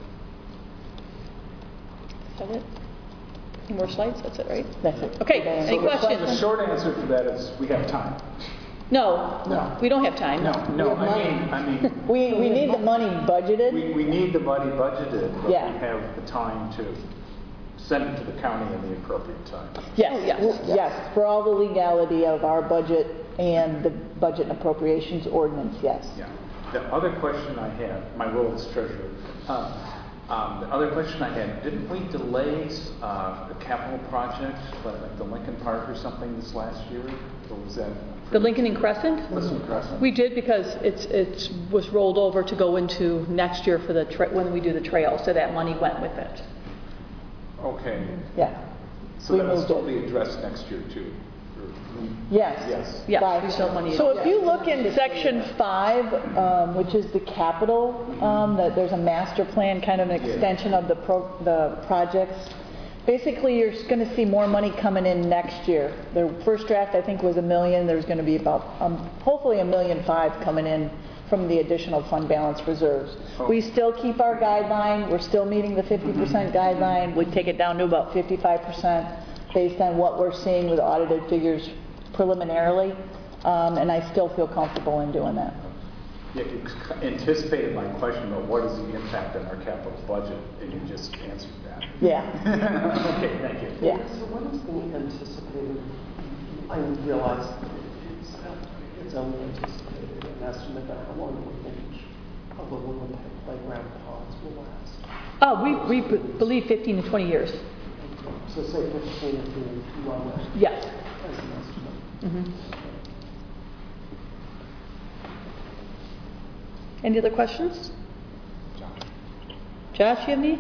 Is that it? Any more slides? That's it, right? That's it. Okay, any questions? The short answer for that is we have time. No, No. we don't have time. No, no, I mean, I mean, We, we need the money budgeted. we, we need the money budgeted, but Yeah. we have the time to send it to the county in the appropriate time. Yes, yes, yes, for all the legality of our budget and the budget and appropriations ordinance, yes. Yeah. The other question I had, my role as treasurer, um, um, the other question I had, didn't we delay uh, the capital project, like the Lincoln Park or something this last year? Or was that? The Lincoln and Crescent? Lincoln Crescent. We did because it's it was rolled over to go into next year for the tra- when we do the trail, so that money went with it. Okay. Yeah. So we that will moved still it. be addressed next year too? Or we- Yes. Yes. Yeah. We still money. So if you look in section five, um, which is the capital, um, that there's a master plan, kind of an extension of the pro, the projects. Basically, you're going to see more money coming in next year. The first draft, I think, was a million. There's going to be about, um, hopefully a million five coming in from the additional fund balance reserves. We still keep our guideline. We're still meeting the fifty percent guideline. We take it down to about fifty-five percent based on what we're seeing with audited figures preliminarily. Um, and I still feel comfortable in doing that. Yeah, you anticipated my question about what is the impact on our capital budget, and you just answered that. Yeah. Okay, thank you. Yeah. So what is the anticipated, I realize it's, it's only anticipated an estimate of how long we think of the Winnipeg playground pods will last. Oh, we, we b- believe fifteen to twenty years. So say fifteen to being low end. Yes. As an estimate. Mm-hmm. Any other questions? Josh, you have any?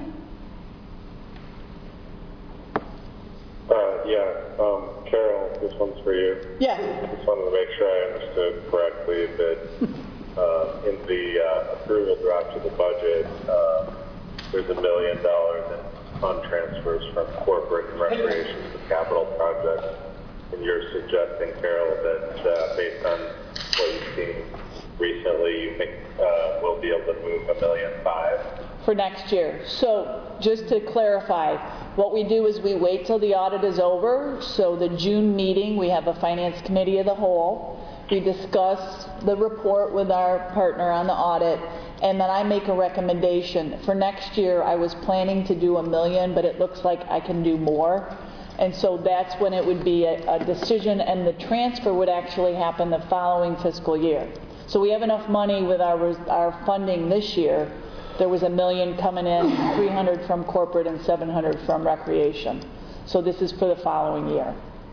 Uh, yeah, um, Carol, this one's for you. Yes. Just wanted to make sure I understood correctly that uh, in the uh, approval draft of the budget, uh, there's a million dollars in fund transfers from corporate and recreation to capital projects. And you're suggesting, Carol, that uh, based on what you've seen recently, you think uh, we'll be able to move a million five? For next year. So just to clarify, what we do is we wait till the audit is over. So the June meeting, we have a finance committee of the whole. We discuss the report with our partner on the audit, and then I make a recommendation. For next year, I was planning to do a million, but it looks like I can do more. And so that's when it would be a, a decision, and the transfer would actually happen the following fiscal year. So we have enough money with our, our funding this year. There was a million coming in, three hundred from corporate and seven hundred from recreation. So this is for the following year.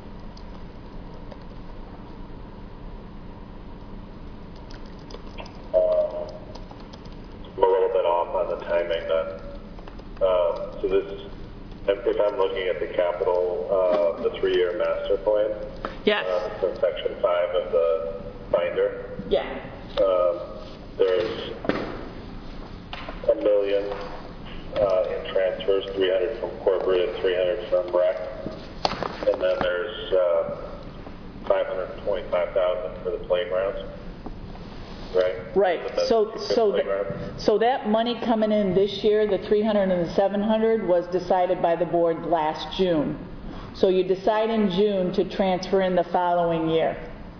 Uh, I'm a little bit off on the timing then. Um, so this, if if I'm looking at the capital, uh, the three-year master plan, Yes. uh, it's in section five of the binder. Yeah. Um, there's a million uh, in transfers, three hundred from corporate and three hundred from rec. And then there's uh, five hundred twenty-five thousand for the playgrounds. Right? Right. The So, so, playground. th- so that money coming in this year, the three hundred and the seven hundred, was decided by the board last June. So you decide in June to transfer in the following year.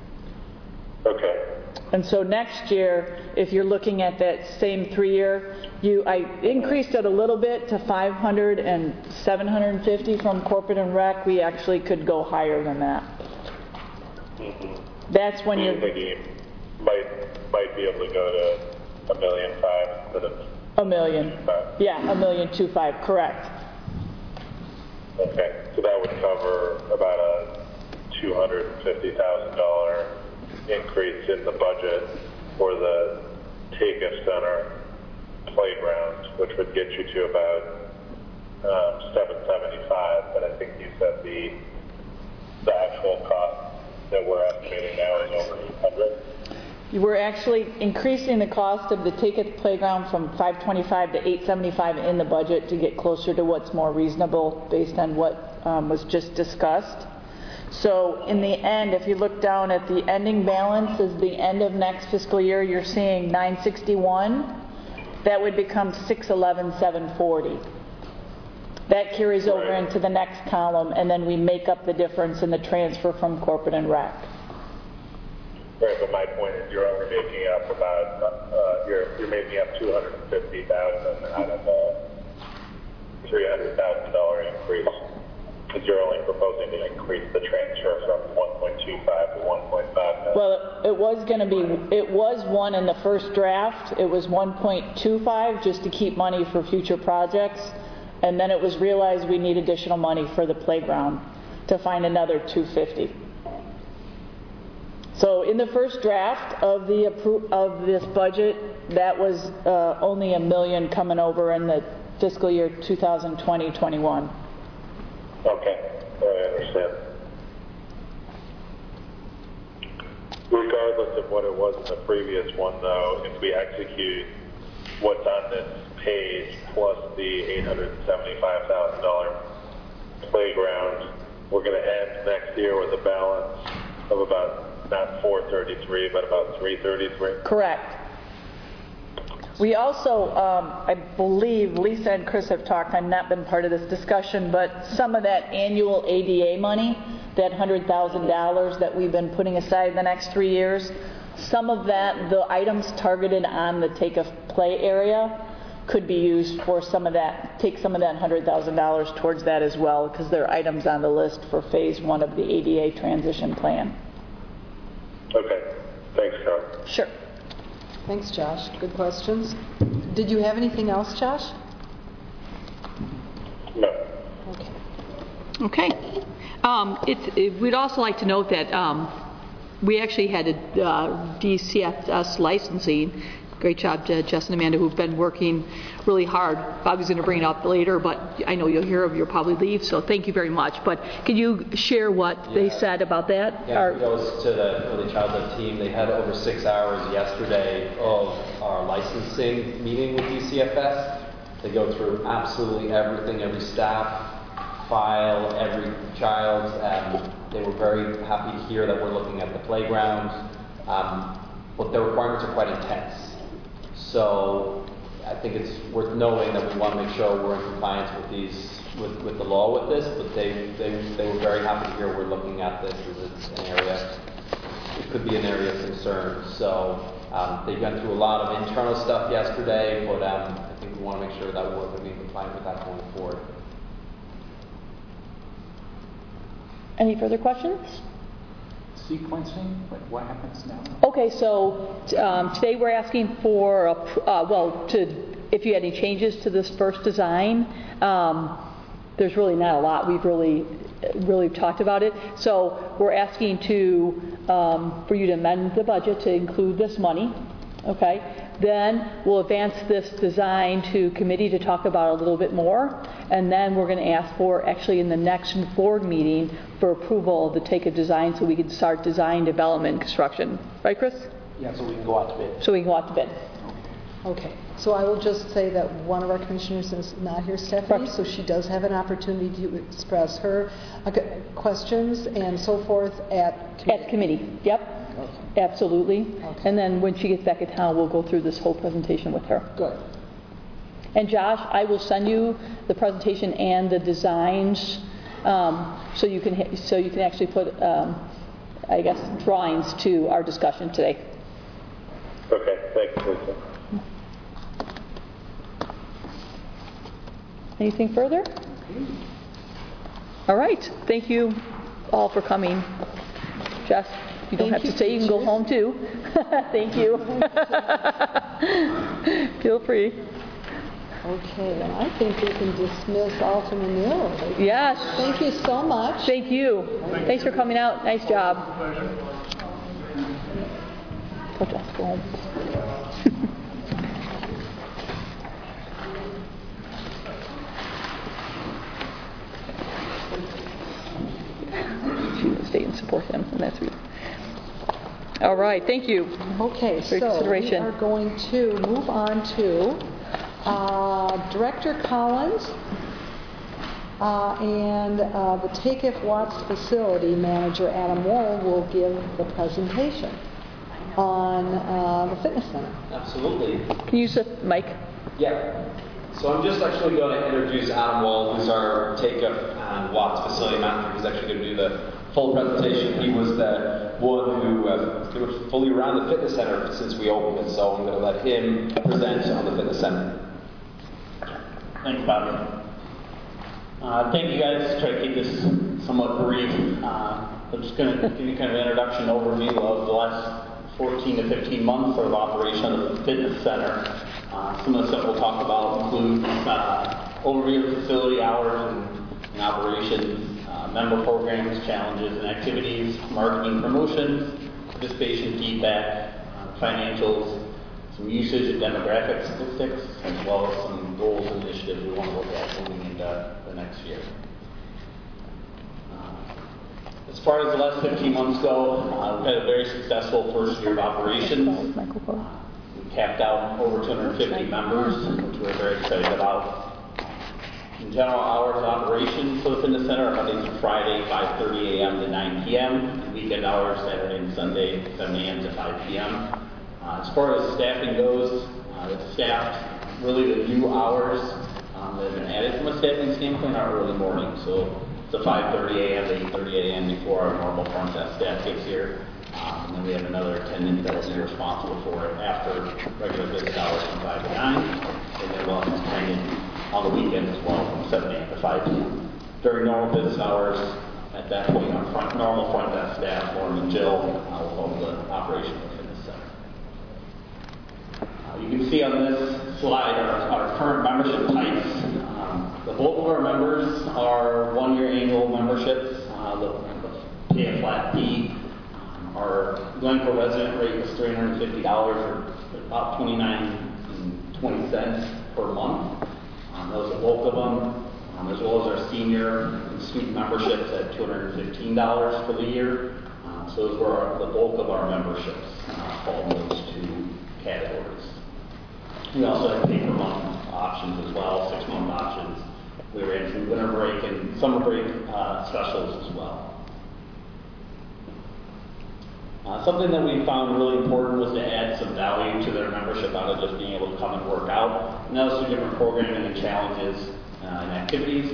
Okay. And so next year, if you're looking at that same three-year, you, I increased it a little bit to five hundred and seven hundred fifty from corporate and rec. We actually could go higher than that. Mm-hmm. That's when Do you're... you think you might, might be able to go to a million five instead of A million. five? Yeah, a million two five, correct. Okay, so that would cover about a two hundred fifty thousand dollars increase in the budget for the Takef Center playground, which would get you to about um, seven seventy-five. But I think you said the the actual cost that we're estimating now is over eight hundred. We're actually increasing the cost of the Taketh Playground from five twenty-five to eight seventy-five in the budget to get closer to what's more reasonable based on what um, was just discussed. So in the end, if you look down at the ending balance as the end of next fiscal year, you're seeing nine sixty-one. That would become six eleven seven forty. That carries over Right. into the next column, and then we make up the difference in the transfer from corporate and rec. Right, but my point is you're only making up about, uh, you're, you're making up two hundred fifty thousand out of a three hundred thousand dollars increase, because you're only proposing to increase the transfer from one point two five to one point five million. Well, it was going to be, it was one in the first draft. It was one point two five just to keep money for future projects. And then it was realized we need additional money for the playground to find another two fifty. So in the first draft of the appro- of this budget, that was uh, only a million coming over in the fiscal year two thousand twenty twenty-one. Okay, I understand. Regardless of what it was in the previous one, though, if we execute what's on this page plus the eight hundred seventy-five thousand dollars playground, we're going to end next year with a balance of about not four thirty-three, but about three thirty-three. Correct. We also, um, I believe Lisa and Chris have talked, I've not been part of this discussion, but some of that annual A D A money, that one hundred thousand dollars that we've been putting aside the next three years, some of that, the items targeted on the take of play area could be used for some of that, take some of that one hundred thousand dollars towards that as well, because there are items on the list for phase one of the A D A transition plan. Okay, thanks, Carl. Sure. Thanks, Josh. Good questions. Did you have anything else, Josh? No. Okay. Okay. Um, it's, it, we'd also like to note that um, we actually had a uh, D C F S licensing. Great job to Jess and Amanda, who've been working really hard. Bobby's going to bring it up later, but I know you'll hear of you'll probably leave, so thank you very much. But can you share what Yeah. they said about that? Yeah, Or- it goes to the early childhood team. They had over six hours yesterday of our licensing meeting with D C F S. They go through absolutely everything, every staff file, every child. Um, they were very happy to hear that we're looking at the playground, um, but the requirements are quite intense. So I think it's worth knowing that we want to make sure we're in compliance with these, with, with the law with this, but they, they, they were very happy to hear we're looking at this as it's an area, it could be an area of concern. So um, they've gone through a lot of internal stuff yesterday, but um, I think we want to make sure that we're going to be compliant with that going forward. Any further questions? Sequencing, like what happens now? Okay, so um, today we're asking for, a, uh, well, to if you had any changes to this first design. Um, there's really not a lot. We've really, really talked about it. So we're asking to um, for you to amend the budget to include this money. Okay. Then we'll advance this design to committee to talk about it a little bit more, and then we're going to ask for, actually in the next board meeting, for approval of the take of design so we can start design development and construction. Right, Chris? Yeah, so we can go out to bid. So we can go out to bid. Okay. So I will just say that one of our commissioners is not here, Stephanie, so she does have an opportunity to express her uh, questions and so forth at committee. At committee, yep. Okay. Absolutely. Okay. And then when she gets back in town, we'll go through this whole presentation with her. Good. And Josh, I will send you the presentation and the designs, um, so you can ha- so you can actually put, um, I guess, drawings to our discussion today. Okay, thanks, Lisa. Anything further? All right. Thank you all for coming. Jess, you don't Thank have you, to stay. You can go teachers. home too. Thank you. Feel free. Okay, and I think we can dismiss Alton and Mill. Yes. Thank you so much. Thank you. Thanks for coming out. Nice job. Go, Jess, go home. She will stay and support him, and that's reason. All right, thank you. Okay, For so we consideration. are going to move on to uh, Director Collins uh, and uh, the Take If Watts Facility Manager Adam Wohl will give the presentation on uh, the fitness center. Absolutely. Can you use the mic? Yeah. So I'm just actually going to introduce Adam Wall, who's our Take-Up and Watts facility manager. He's actually going to do the full presentation. He was the one who uh, pretty much fully ran the fitness center since we opened it, so I'm going to let him present on the fitness center. Thanks, Bobby. Uh, thank you guys. Try to keep this somewhat brief. Uh, I'm just going to give you kind of an introduction overview of the last fourteen to fifteen months of operation of the fitness center. Uh, some of the stuff we'll talk about includes uh, overview of facility hours and, and operations, uh, member programs, challenges and activities, marketing promotions, participation feedback, uh, financials, some usage and demographic statistics, as well as some goals and initiatives we want to look at moving into the next year. As far as the last fifteen months go, uh, we've had a very successful first year of operations. We capped out over two hundred fifty members, which we're very excited about. In general, hours of operation for the fitness center are Monday through Friday, five thirty a m to nine p m and weekend hours, Saturday and Sunday, seven a m to five p m Uh, as far as staffing goes, uh, it's staffed really the new hours um, that have been added from a staffing standpoint are early morning. So it's a five thirty a m to eight thirty a m before our normal front desk staff gets here. Um, and then we have another attendant that will be responsible for it after regular business hours from five to nine. And then we'll have an attendant on the weekend as well from seven a m to five p m During normal business hours, at that point, our front, normal front desk staff, Lauren and Jill, uh, will hold the operation of the fitness center. Uh, you can see on this slide our, our current membership types. Um, the bulk of our members are one-year annual memberships. Uh, the, the pay a flat fee. Um, our Glencoe resident rate was three hundred fifty dollars, or about twenty-nine and twenty cents per month. Um, those are the bulk of them, um, as well as our senior and student memberships at two hundred fifteen dollars for the year. Um, so those were our, the bulk of our memberships uh, fall in those two categories. We also have pay per month options as well, six month options. We ran some winter break and summer break uh, specials as well. Uh, something that we found really important was to add some value to their membership out of just being able to come and work out. And that was through different programming and challenges uh, and activities.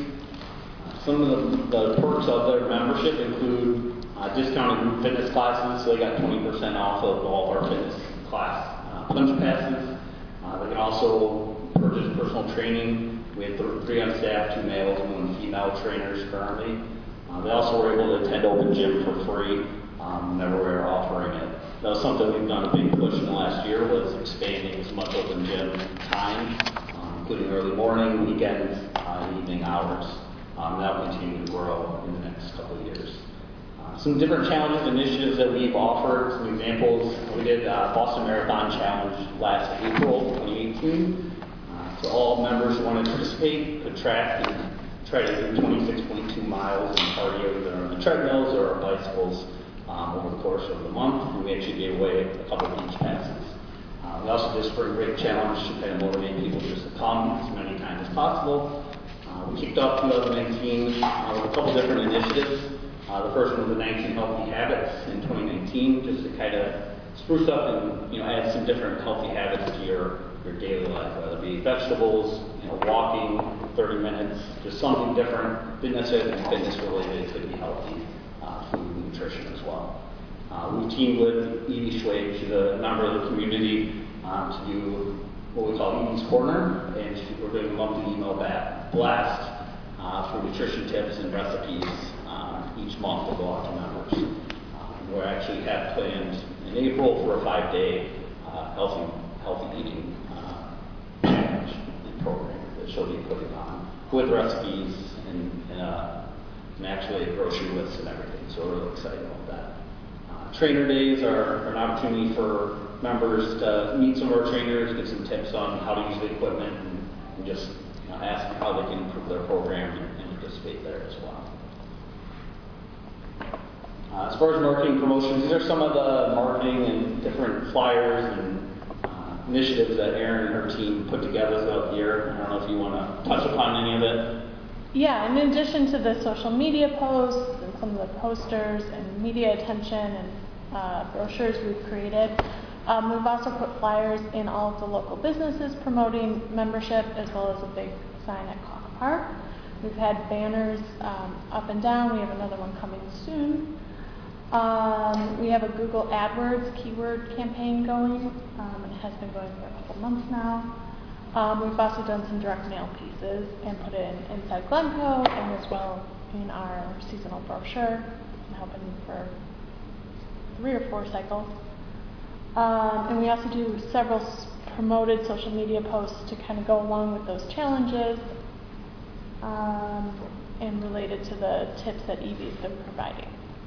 Uh, some of the, the perks of their membership include uh, discounted group fitness classes, so they got twenty percent off of all of our fitness class uh, punch passes. Uh, they can also purchase personal training. We have th- three on staff, two males and one female trainers currently. Uh, they also were able to attend open gym for free. Um, whenever we were offering it. That was something we've done a big push in the last year, was expanding as much open gym time, um, including early morning, weekends, uh, and evening hours. Um, that will continue to grow in the next couple of years. Uh, some different challenges, initiatives that we've offered, some examples. We did uh, Boston Marathon Challenge last April twenty eighteen. Uh, so all members who want to participate could track and try to do twenty-six point two miles in cardio either on the treadmills or our bicycles. Um, over the course of the month, and we actually gave away a couple of beach passes. Uh, we also did a spring break challenge to kind of motivate people just to come as many times as possible. Uh, we kicked off twenty nineteen uh, with a couple different initiatives. Uh, the first one was the nineteen Healthy Habits in twenty nineteen, just to kind of spruce up and you know add some different healthy habits to your, your daily life, whether it be vegetables, you know, walking, thirty minutes, just something different. Didn't necessarily be fitness related, it could be healthy. Uh, food and nutrition as well. Uh, we teamed with Evie Schwab, she's a member of the community, um, to do what we call Evie's Corner, and she, we're doing a monthly email back blast uh, for nutrition tips and recipes uh, each month to go out to members. Um, we actually have planned in April for a five-day uh, healthy healthy eating uh, challenge and program that she'll be putting on with recipes and, and uh, and actually a grocery list and everything, so we're really excited about that. Uh, trainer days are, are an opportunity for members to meet some of our trainers, get some tips on how to use the equipment, and, and just you know, ask them how they can improve their program and, and participate there as well. Uh, as far as marketing promotions, these are some of the marketing and different flyers and uh, initiatives that Erin and her team put together throughout the year. I don't know if you want to touch upon any of it. Yeah, in addition to the social media posts and some of the posters and media attention and uh, brochures we've created, um, we've also put flyers in all of the local businesses promoting membership, as well as a big sign at Clock Park. We've had banners um, up and down. We have another one coming soon. Um, we have a Google AdWords keyword campaign going. Um, it has been going for a couple months now. Um, we've also done some direct mail pieces and put it in inside Glencoe and as well in our seasonal brochure, helping for three or four cycles. Um, and we also do several s- promoted social media posts to kind of go along with those challenges um, and related to the tips that Evie's been providing.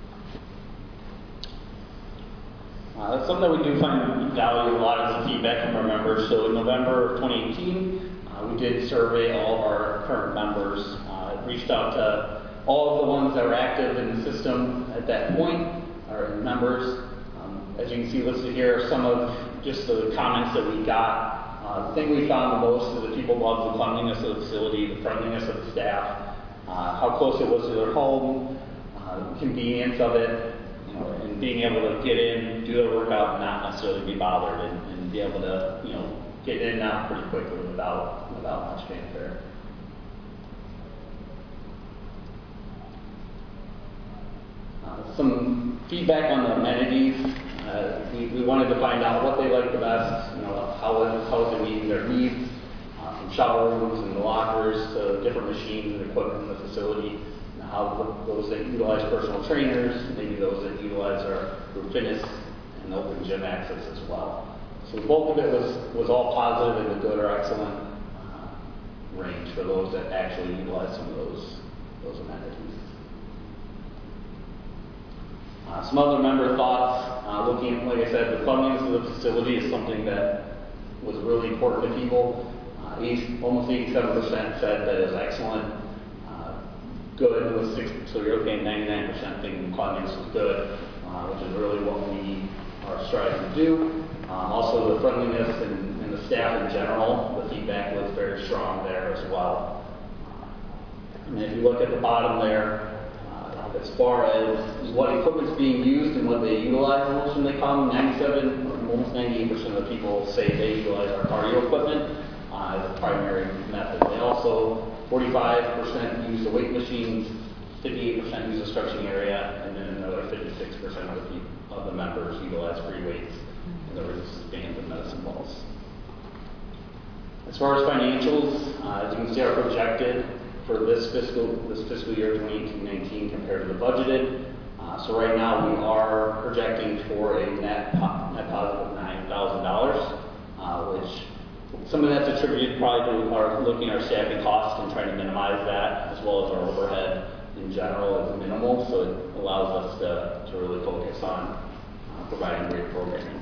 Uh, that's something that we do find value a lot of the feedback from our members. So in November of twenty eighteen, uh, we did survey all of our current members, uh, reached out to all of the ones that were active in the system at that point are members. Um, as you can see listed here are some of just the comments that we got. Uh, the thing we found the most is that people loved the cleanliness of the facility, the friendliness of the staff, uh, how close it was to their home, uh, the convenience of it, you know, and being able to get in, do their workout, and not necessarily be bothered, and, and be able to, you know, get in and out pretty quickly without without much fanfare. Uh, some feedback on the amenities. Uh, we, we wanted to find out what they liked the best, you know, how it, how it meeting their needs, uh, from shower rooms and the lockers to different machines and equipment in the facility, and how those that utilize personal trainers, maybe those that utilize our group fitness and open gym access as well. So the bulk of it was, was all positive and the good or excellent uh, range for those that actually utilize some of those, those amenities. Uh, some other member thoughts, uh, looking at, like I said, the cleanliness of the facility is something that was really important to people. Uh, eighty, almost eighty-seven percent said that it was excellent. Uh, good was six, so you're looking at ninety-nine percent thinking cleanliness was good, uh, which is really what we are striving to do. Um, also the friendliness and, and the staff in general, the feedback was very strong there as well. And if you look at the bottom there, as far as what equipment's being used and what they utilize most when they come, ninety-seven, almost ninety-eight percent of the people say they utilize our cardio equipment uh, as a primary method. They also, forty-five percent use the weight machines, fifty-eight percent use the stretching area, and then another fifty-six percent of the, people, of the members utilize free weights and the resistance bands and medicine balls. As far as financials, uh, as you can see, are projected for this fiscal this fiscal year twenty eighteen nineteen compared to the budgeted. Uh, so right now we are projecting for a net po net positive of nine thousand dollars, uh, which some of that's attributed probably to our looking at our staffing costs and trying to minimize that, as well as our overhead in general is minimal. So it allows us to to really focus on uh, providing great programming.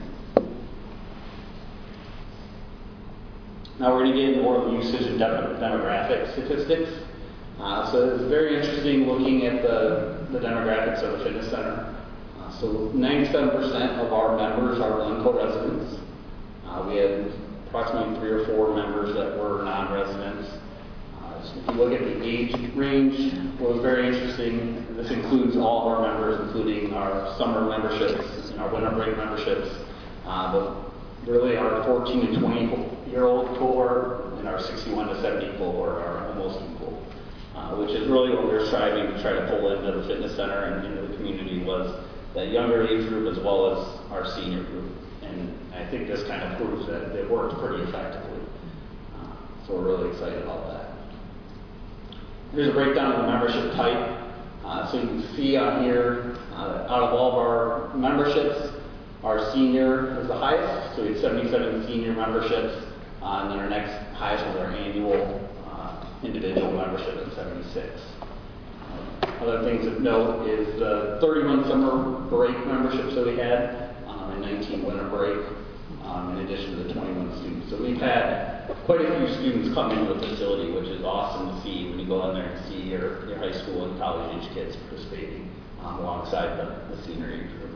Now we're going to get into more of the usage and demographic statistics. Uh, so it's very interesting looking at the, the demographics of the fitness center. Uh, so ninety-seven percent of our members are Glencoe residents. Uh, we had approximately three or four members that were non-residents. Uh, so if you look at the age range, what was very interesting, this includes all of our members, including our summer memberships and our winter break memberships. Uh, but really our fourteen to twenty year old cohort and our sixty-one to seventy cohort are almost equal. Uh, which is really what we're striving to try to pull into the fitness center and into the community was that younger age group as well as our senior group. And I think this kind of proves that it worked pretty effectively. Uh, so we're really excited about that. Here's a breakdown of the membership type. Uh, so you can see on here, uh, out of all of our memberships, our senior is the highest. So we have seventy-seven senior memberships. Uh, and then our next highest was our annual individual membership at seventy-six. Uh, other things of note is the thirty-month summer break memberships that we had, um, and nineteen winter break, um, in addition to the twenty-one students. So we've had quite a few students come into the facility, which is awesome to see when you go in there and see your, your high school and college age kids participating um, alongside the, the senior age group.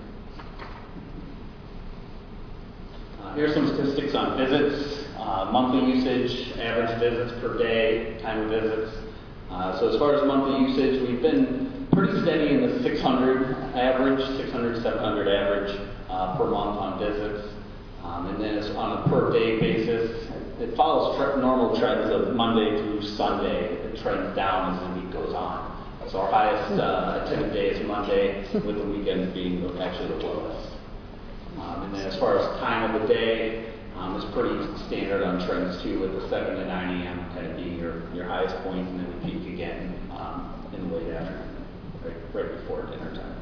Uh, here's some statistics on visits. Uh, monthly usage, average visits per day, time of visits. Uh, so as far as monthly usage, we've been pretty steady in the six hundred average, six hundred, seven hundred average uh, per month on visits. Um, and then it's on a per day basis. It follows tre normal trends of Monday through Sunday. It trends down as the week goes on. So our highest uh, attended day is Monday, with the weekends being actually the lowest. Um, and then as far as time of the day, Um, it's pretty standard on trends too, with the seven to nine A M kind of being your, your highest point, and then we peak again um, in the late afternoon, right, right before dinner time.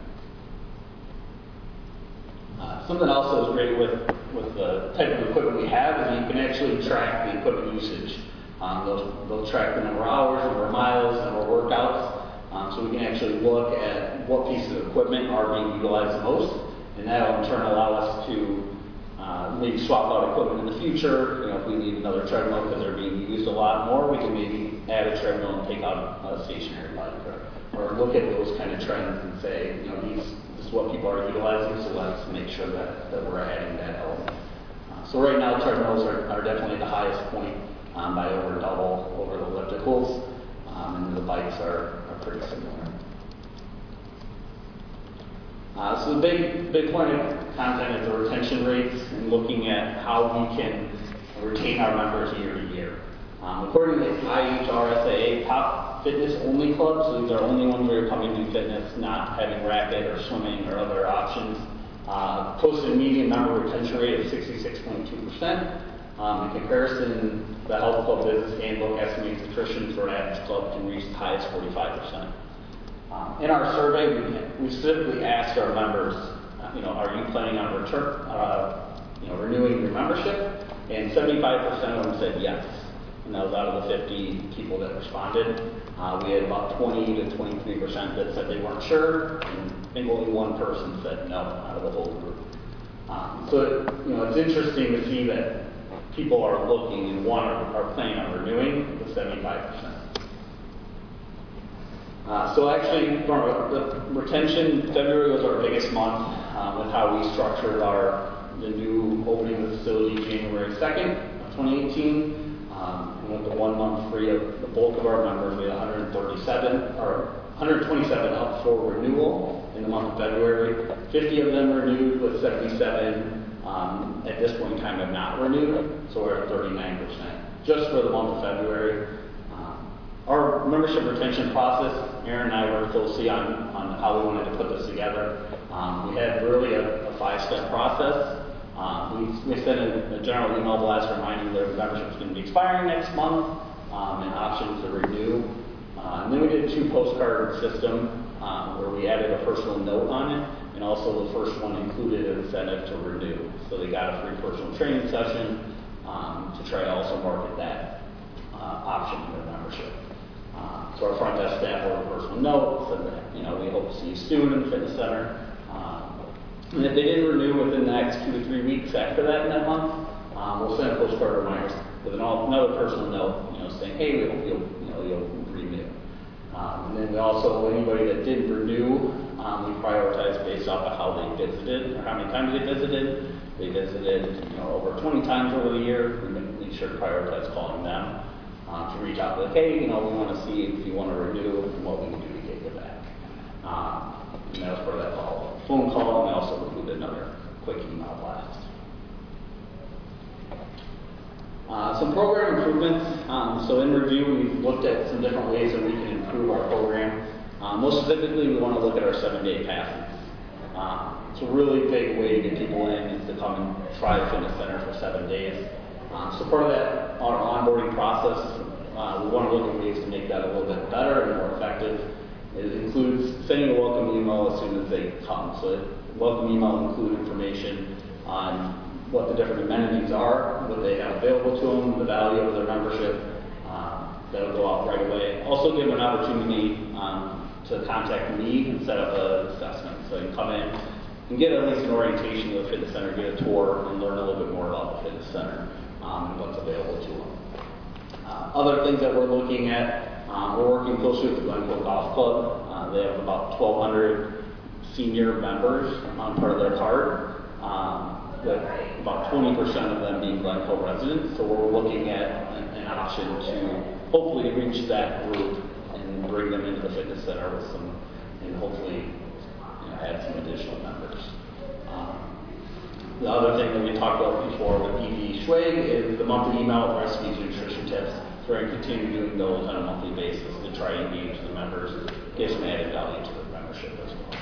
Uh, something else that was great with, with the type of equipment we have is you can actually track the equipment usage. Um, they'll, they'll track the number of hours, number of miles, number of workouts, um, so we can actually look at what pieces of equipment are being utilized the most, and that will in turn allow us to Uh, maybe swap out equipment in the future. You know, if we need another treadmill because they're being used a lot more, we can maybe add a treadmill and take out a stationary bike, or, or look at those kind of trends and say, you know, these, this is what people are utilizing, so let's make sure that, that we're adding that element. Uh, so right now, treadmills are, are definitely the highest point um, by over double over the ellipticals, um, and the bikes are, are pretty similar. Uh, so the big, big point of content is the retention rates and looking at how we can retain our members year to year. Um, according to I H R S A A, top fitness only clubs, so these are only ones where you're coming to fitness, not having racket or swimming or other options, uh, posted a median member retention rate of sixty-six point two percent. Um, in comparison, the Health Club Business Handbook estimates attrition for an average club can reach as high as forty-five percent. Um, in our survey, we, we specifically asked our members, uh, you know, are you planning on return, uh, you know, renewing your membership? And seventy-five percent of them said yes. And that was out of the fifty people that responded. Uh, we had about twenty to twenty-three percent that said they weren't sure, and I think only one person said no out of the whole group. Um, so, you know, it's interesting to see that people are looking and want are planning on renewing with seventy-five percent. Uh, so actually, from a, the retention, February was our biggest month um, with how we structured our the new opening of the facility January second of twenty eighteen. Um, and with the one month free of the bulk of our members, we had one hundred thirty-seven or one hundred twenty-seven up for renewal in the month of February. fifty of them renewed, with seventy-seven um, at this point in time have not renewed. So we're at thirty-nine percent just for the month of February. Um, our membership retention process, Aaron and I worked closely on, on how we wanted to put this together. Um, we had really a, a five-step process. Um, we, we sent a, a general email blast reminding their membership is going to be expiring next month, um, and options to renew. Uh, and then we did a two postcard system um, where we added a personal note on it, and also the first one included an incentive to renew. So they got a free personal training session um, to try to also market that uh, option in their membership. Uh, so our front desk staff wrote a personal note, said that, you know, we hope to see you soon in the fitness center. And if they didn't renew within the next two to three weeks after that in that month, um, we'll send a postcard reminder with an all, another personal note, you know, saying, hey, we hope you'll, you know, you'll renew. Um, and then we also, anybody that didn't renew, um, we prioritize based off of how they visited or how many times they visited. They visited, you know, over twenty times over the year. We made sure to prioritize calling them um, to reach out like, hey, you know, we want to see if you want to renew and what we can do to get you back. Um, and that was part of that call. Phone call, and we also included another quick email blast. Uh, some program improvements. Um, so in review, we've looked at some different ways that we can improve our program. Uh, most specifically, we want to look at our seven-day passes. Uh, it's a really big way to get people in is to come and try the fitness center for seven days. Um, so part of that, our onboarding process, uh, we want to look at ways to make that a little bit better and more effective. It includes sending a welcome email as soon as they come. So the welcome email includes information on what the different amenities are, what they have available to them, the value of their membership. Um, that'll go out right away. Also give them an opportunity um, to contact me and set up an assessment. So you can come in and get at least an orientation of the fitness center, get a tour, and learn a little bit more about the fitness center um, and what's available to them. Uh, other things that we're looking at, Um, we're working closely with the Glencoe Golf Club. Uh, they have about twelve hundred senior members on part of their card, um, with about twenty percent of them being Glencoe residents. So we're looking at an, an option to hopefully reach that group and bring them into the fitness center with some, and hopefully, you know, add some additional members. Um, the other thing that we talked about before with E V Schwag is the monthly email with recipes and nutrition tips. So we're going to continue doing those on a monthly basis to try and engage the members, give some added value to the membership as well.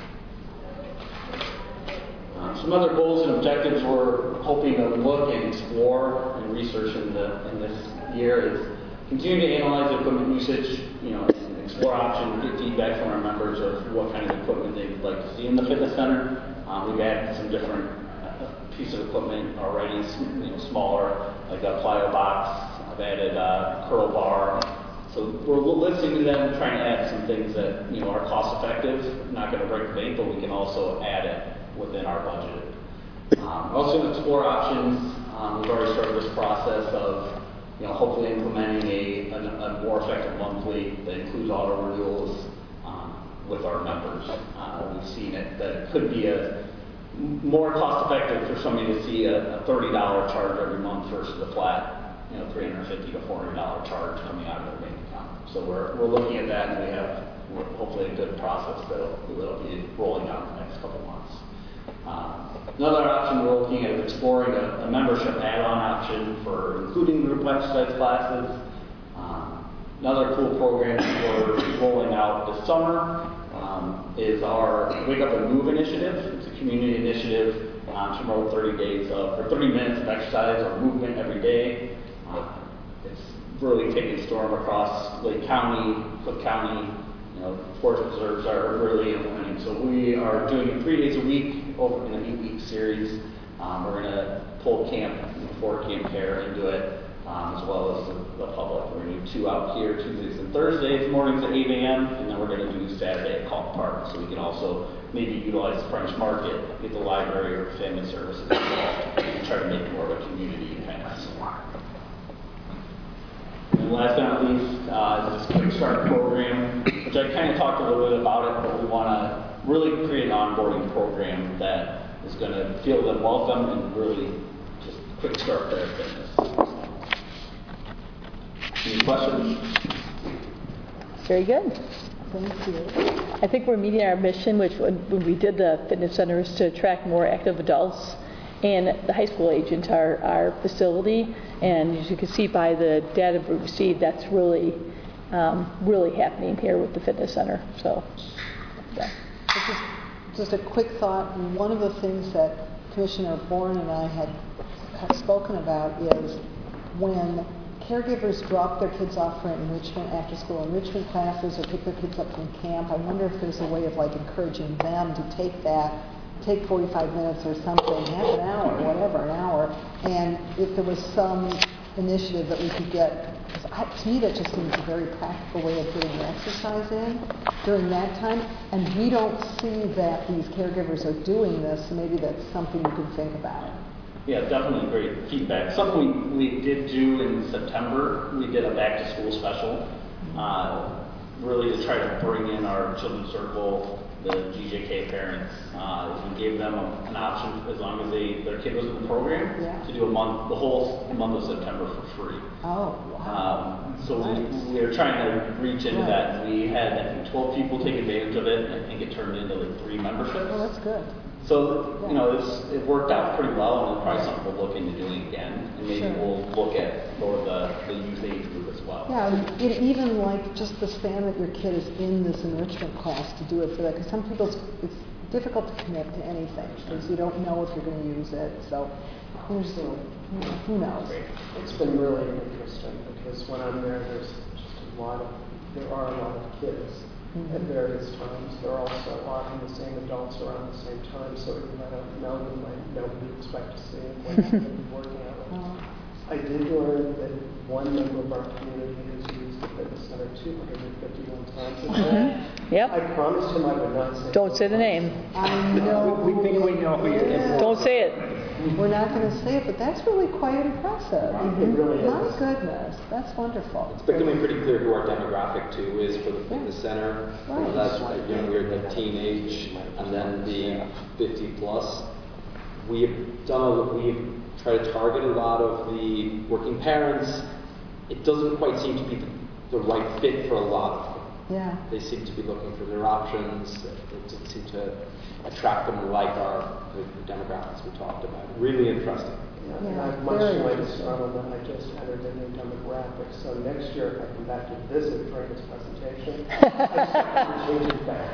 Um, some other goals and objectives we're hoping to look and explore and research in, the, in this year is continue to analyze the equipment usage, you know, and explore options, get feedback from our members of what kind of equipment they would like to see in the fitness center. Um, we've added some different uh, pieces of equipment already, you know, smaller, like a plyo box. I've added a curl bar. So we're listening to them, trying to add some things that, you know, are cost effective, not going to break the bank, but we can also add it within our budget. Um, also explore options. Um, we've already started this process of you know, hopefully implementing a, a, a more effective monthly that includes auto renewals um, with our members. Uh, we've seen it that it could be a more cost effective for somebody to see a, a thirty dollar charge every month versus a flat, you know, three hundred fifty to four hundred dollar charge coming out of their bank account. So we're, we're looking at that, and we have hopefully a good process that'll, that'll be rolling out in the next couple months. Uh, another option we're looking at is exploring a, a membership add-on option for including group exercise classes. Um, another cool program we're rolling out this summer um, is our Wake Up and Move initiative. It's a community initiative um, to promote thirty days of, or thirty minutes of exercise or movement every day. Uh, it's really taking storm across Lake County, Cook County. You know, forest preserves are really implementing. So we are doing it three days a week over in an eight-week series. Um, we're going to pull camp, before camp care into it, um, as well as the, the public. We're going to do two out here, Tuesdays and Thursdays, mornings at eight a m, and then we're going to do Saturday at Calk Park. So we can also maybe utilize the French Market, get the library or family services involved, and try to make it more of a community event. And last but not least, uh, is this Quick Start program, which I kind of talked a little bit about it, but we want to really create an onboarding program that is going to feel them welcome and really just quick start their fitness. Any questions? Very good. Thank you. I think we're meeting our mission, which when, when we did the fitness center, is to attract more active adults and the high school age into our, our facility. And as you can see by the data we received, that's really, um, really happening here with the fitness center. So, yeah. Just, just a quick thought. One of the things that Commissioner Bourne and I had, had spoken about is when caregivers drop their kids off for enrichment, after school enrichment classes, or pick their kids up from camp, I wonder if there's a way of like encouraging them to take that, take forty-five minutes or something, half an hour, whatever, an hour, and if there was some initiative that we could get, because to me that just seems a very practical way of getting the exercise in during that time, and we don't see that these caregivers are doing this, so maybe that's something you could think about. Yeah, definitely great feedback. Something we, we did do in September, we did a back to school special, uh, really to try to bring in our children's circle, the G J K parents, uh, we gave them a, an option as long as they their kid was in the program yeah. to do a month, the whole month of September for free. Oh, wow. Um, so nice. we, we were trying to reach into right. that, and we had I think twelve people take advantage of it, and I think it turned into like three memberships. Oh, that's good. So, yeah. you know, it's, it worked out pretty well, and it's probably something we'll look into doing again, and maybe sure. we'll look at more the, the youth age group as well. Yeah, it, even like just the span that your kid is in this enrichment class to do it for that, because some people, it's difficult to commit to anything, because you don't know if you're going to use it, so who's, who knows? It's been really interesting, because when I'm there, there's just a lot of, there are a lot of kids. Mm-hmm. At various times. They're also often the same adults around the same time, so even I don't know them, I know who you expect to see and what you're going to be working out with. Uh-huh. I did learn that one member of our community has used the fitness center two hundred fifty-one times a day. Mm-hmm. Yep. I promised him I would not say Don't say the name. I know. We think we know who it is. Don't say it. We're not going to say it, but that's really quite impressive. Mm-hmm. It really is. My goodness, that's wonderful. It's becoming pretty clear who our demographic too is for the fitness center. Right. You know, that's the younger, the teenage, and then the fifty plus. We've done a, we've tried to target a lot of the working parents. It doesn't quite seem to be the, the right fit for a lot of them. Yeah. They seem to be looking for their options. It doesn't seem to attract them like our the, the demographics we talked about. Really interesting. Yeah, yeah, and I've much like to start on that. I just entered a new demographic. So next year, if I come back to visit during this presentation, I change it back.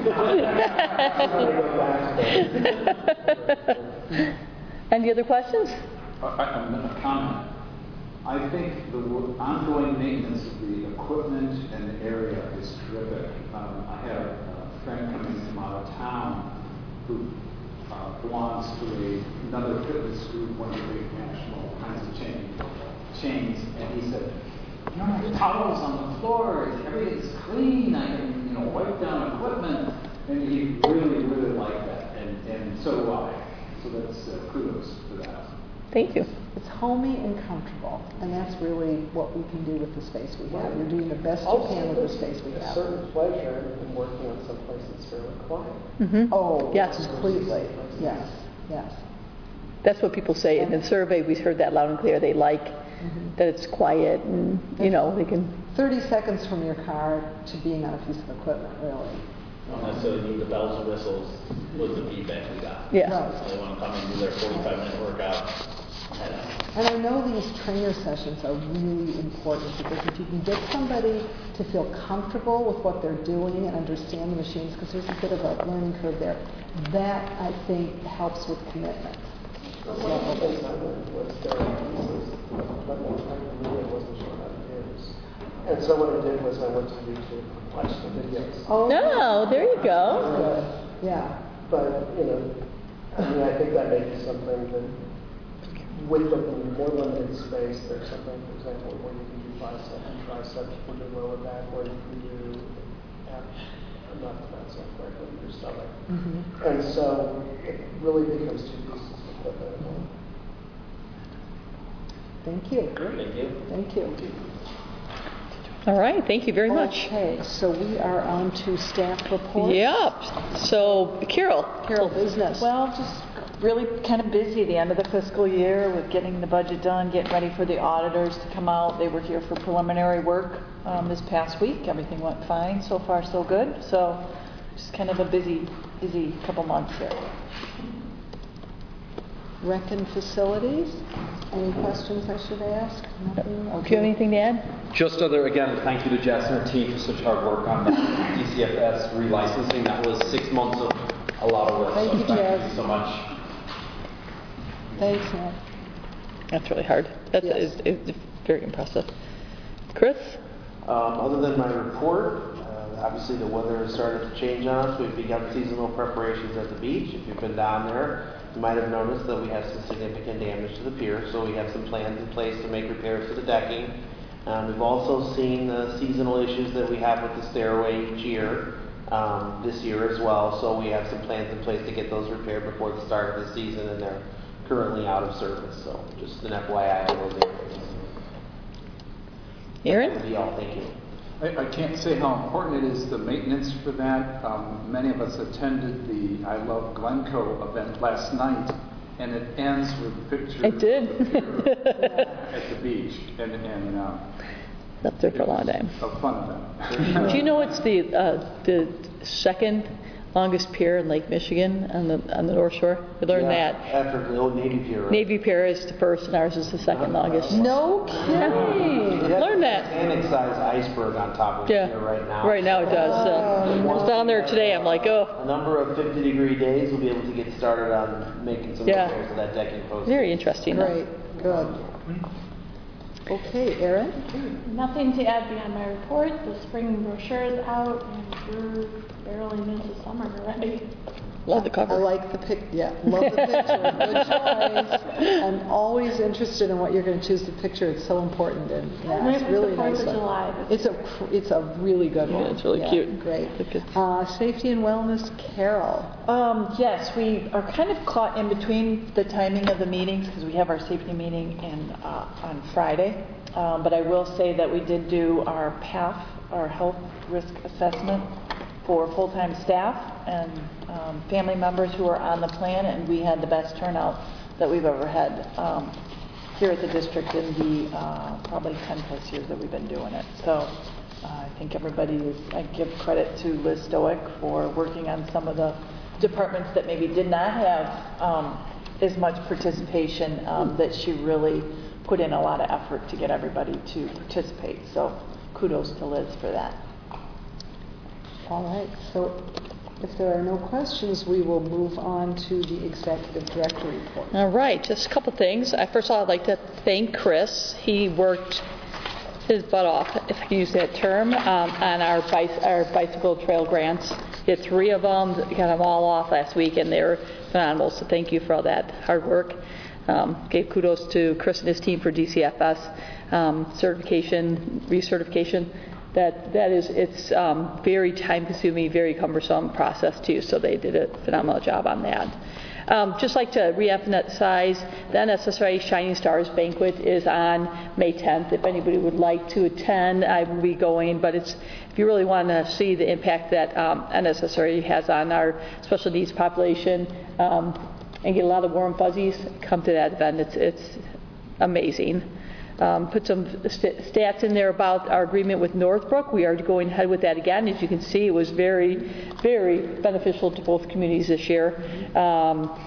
Any other questions? I, I, a comment. I think the ongoing maintenance of the equipment and the area is terrific. Um, I had a friend coming from out of town who uh, belongs to a, another fitness group, one of the big national kinds of chain, chains, and he said, you know, my towels on the floor, everything's clean, I can, you know, wipe down equipment, and he really, really liked that, and, and so do I. So that's uh, kudos for that. Thank you. It's homey and comfortable, and that's really what we can do with the space we have. You're doing the best you can with the space we a have. certain pleasure in working on some place that's fairly quiet. Mm-hmm. Oh, Yes. completely. Yes, yes. That's what people say in the survey. We heard that loud and clear. They like Mm-hmm. that it's quiet and, you know, they can. thirty seconds from your car to being on a piece of equipment, really. Don't necessarily need the bells and whistles, was the feedback we got. Yeah. Right. So they want to come and do their forty-five minute workout. head out. And I know these trainer sessions are really important because if you can get somebody to feel comfortable with what they're doing and understand the machines, because there's a bit of a learning curve there, that I think helps with commitment. One of the things I learned was there was but I really wasn't sure how to use. And so what I did was I went to YouTube, watched the videos. Oh, no, there you go. Good. Yeah. But, you know, I mean, I think that may be something that with the more limited space, there's something, for example, where you can do biceps and triceps with the lower back, where you can do, I'm not pronouncing it correctly, your stomach. Mm-hmm. And so it really becomes two pieces of equipment. Thank you. Thank you. Thank you. All right, thank you very much. Okay, so we are on to staff reports. Yep. So, Carol. Carol, business. Well, just really kind of busy the end of the fiscal year with getting the budget done, getting ready for the auditors to come out. They were here for preliminary work um, this past week. Everything went fine. So far, so good. So just kind of a busy, busy couple months here. Rec and facilities. Any questions I should ask? Nothing? Do you have Okay. anything to add? Just other, again, thank you to Jess and her team for such hard work on that D C F S relicensing. That was six months of a lot of work. Thank so you, thank Jess. you so much. Thanks, Matt. That's really hard. That's Yes. is, is very impressive. Chris? Um, other than my report, uh, obviously the weather has started to change on us. We've begun seasonal preparations at the beach. If you've been down there, you might have noticed that we have some significant damage to the pier, so we have some plans in place to make repairs to the decking. Um, we've also seen the seasonal issues that we have with the stairway each year, um, this year as well, so we have some plans in place to get those repaired before the start of the season, and they're currently out of service, so just an F Y I on those areas. Aaron? That would be all. Thank you. I, I can't say how important it is, the maintenance for that. Um, many of us attended the I Love Glencoe event last night, and it ends with pictures It did. of the pier at the beach, and, and uh, Up there for a long time. a fun event. Do you know it's the uh, the second longest pier in Lake Michigan on the on the North Shore? We learned Yeah, that. after the old Navy Pier. Right? Navy Pier is the first, and ours is the second longest. No kidding. It has Learn a that. Titanic-sized iceberg on top of Yeah. it here right now. Right now it does. So. I was down there today. I'm like, oh, A number of fifty-degree days, we'll be able to get started on making some Yeah. repairs to that decking post. very interesting. Great, good. Okay, Erin? Nothing to add beyond my report. The spring brochure is out, and we're barely into summer already. Love the I cover. like the pic, yeah, love the picture, good choice. I'm always interested in what you're going to choose to picture, it's so important, and yeah, Wait it's for really the Fourth nice. of one. July. It's a, cr- it's a really good Yeah, one. it's really Yeah, cute. Great. Look at- Uh, Safety and Wellness, Carol. Um, yes, we are kind of caught in between the timing of the meetings because we have our safety meeting in, uh, on Friday. Um, but I will say that we did do our P A F, our health risk assessment for full-time staff and um, family members who are on the plan, and we had the best turnout that we've ever had um, here at the district in the uh, probably ten plus years that we've been doing it. So uh, I think everybody is, I give credit to Liz Stoic for working on some of the departments that maybe did not have um, as much participation, um, that she really put in a lot of effort to get everybody to participate. So kudos to Liz for that. All right, so if there are no questions, we will move on to the Executive Director report. All right, just a couple things. I, first of all, I'd like to thank Chris. He worked his butt off, if I can use that term, um, on our, bicy- our bicycle trail grants. He had three of them, got them all off last week, and they were phenomenal. So thank you for all that hard work. Um, gave kudos to Chris and his team for D C F S um, certification, recertification. That that is, it's um, very time-consuming, very cumbersome process too. So they did a phenomenal job on that. Um, just like to reemphasize, the N S S R A Shining Stars Banquet is on May tenth. If anybody would like to attend, I will be going, but it's, if you really want to see the impact that um, N S S R A has on our special needs population um, and get a lot of warm fuzzies, come to that event. It's, it's amazing. Um, put some st- stats in there about our agreement with Northbrook. We are going ahead with that again. As you can see, it was very, very beneficial to both communities this year. Um,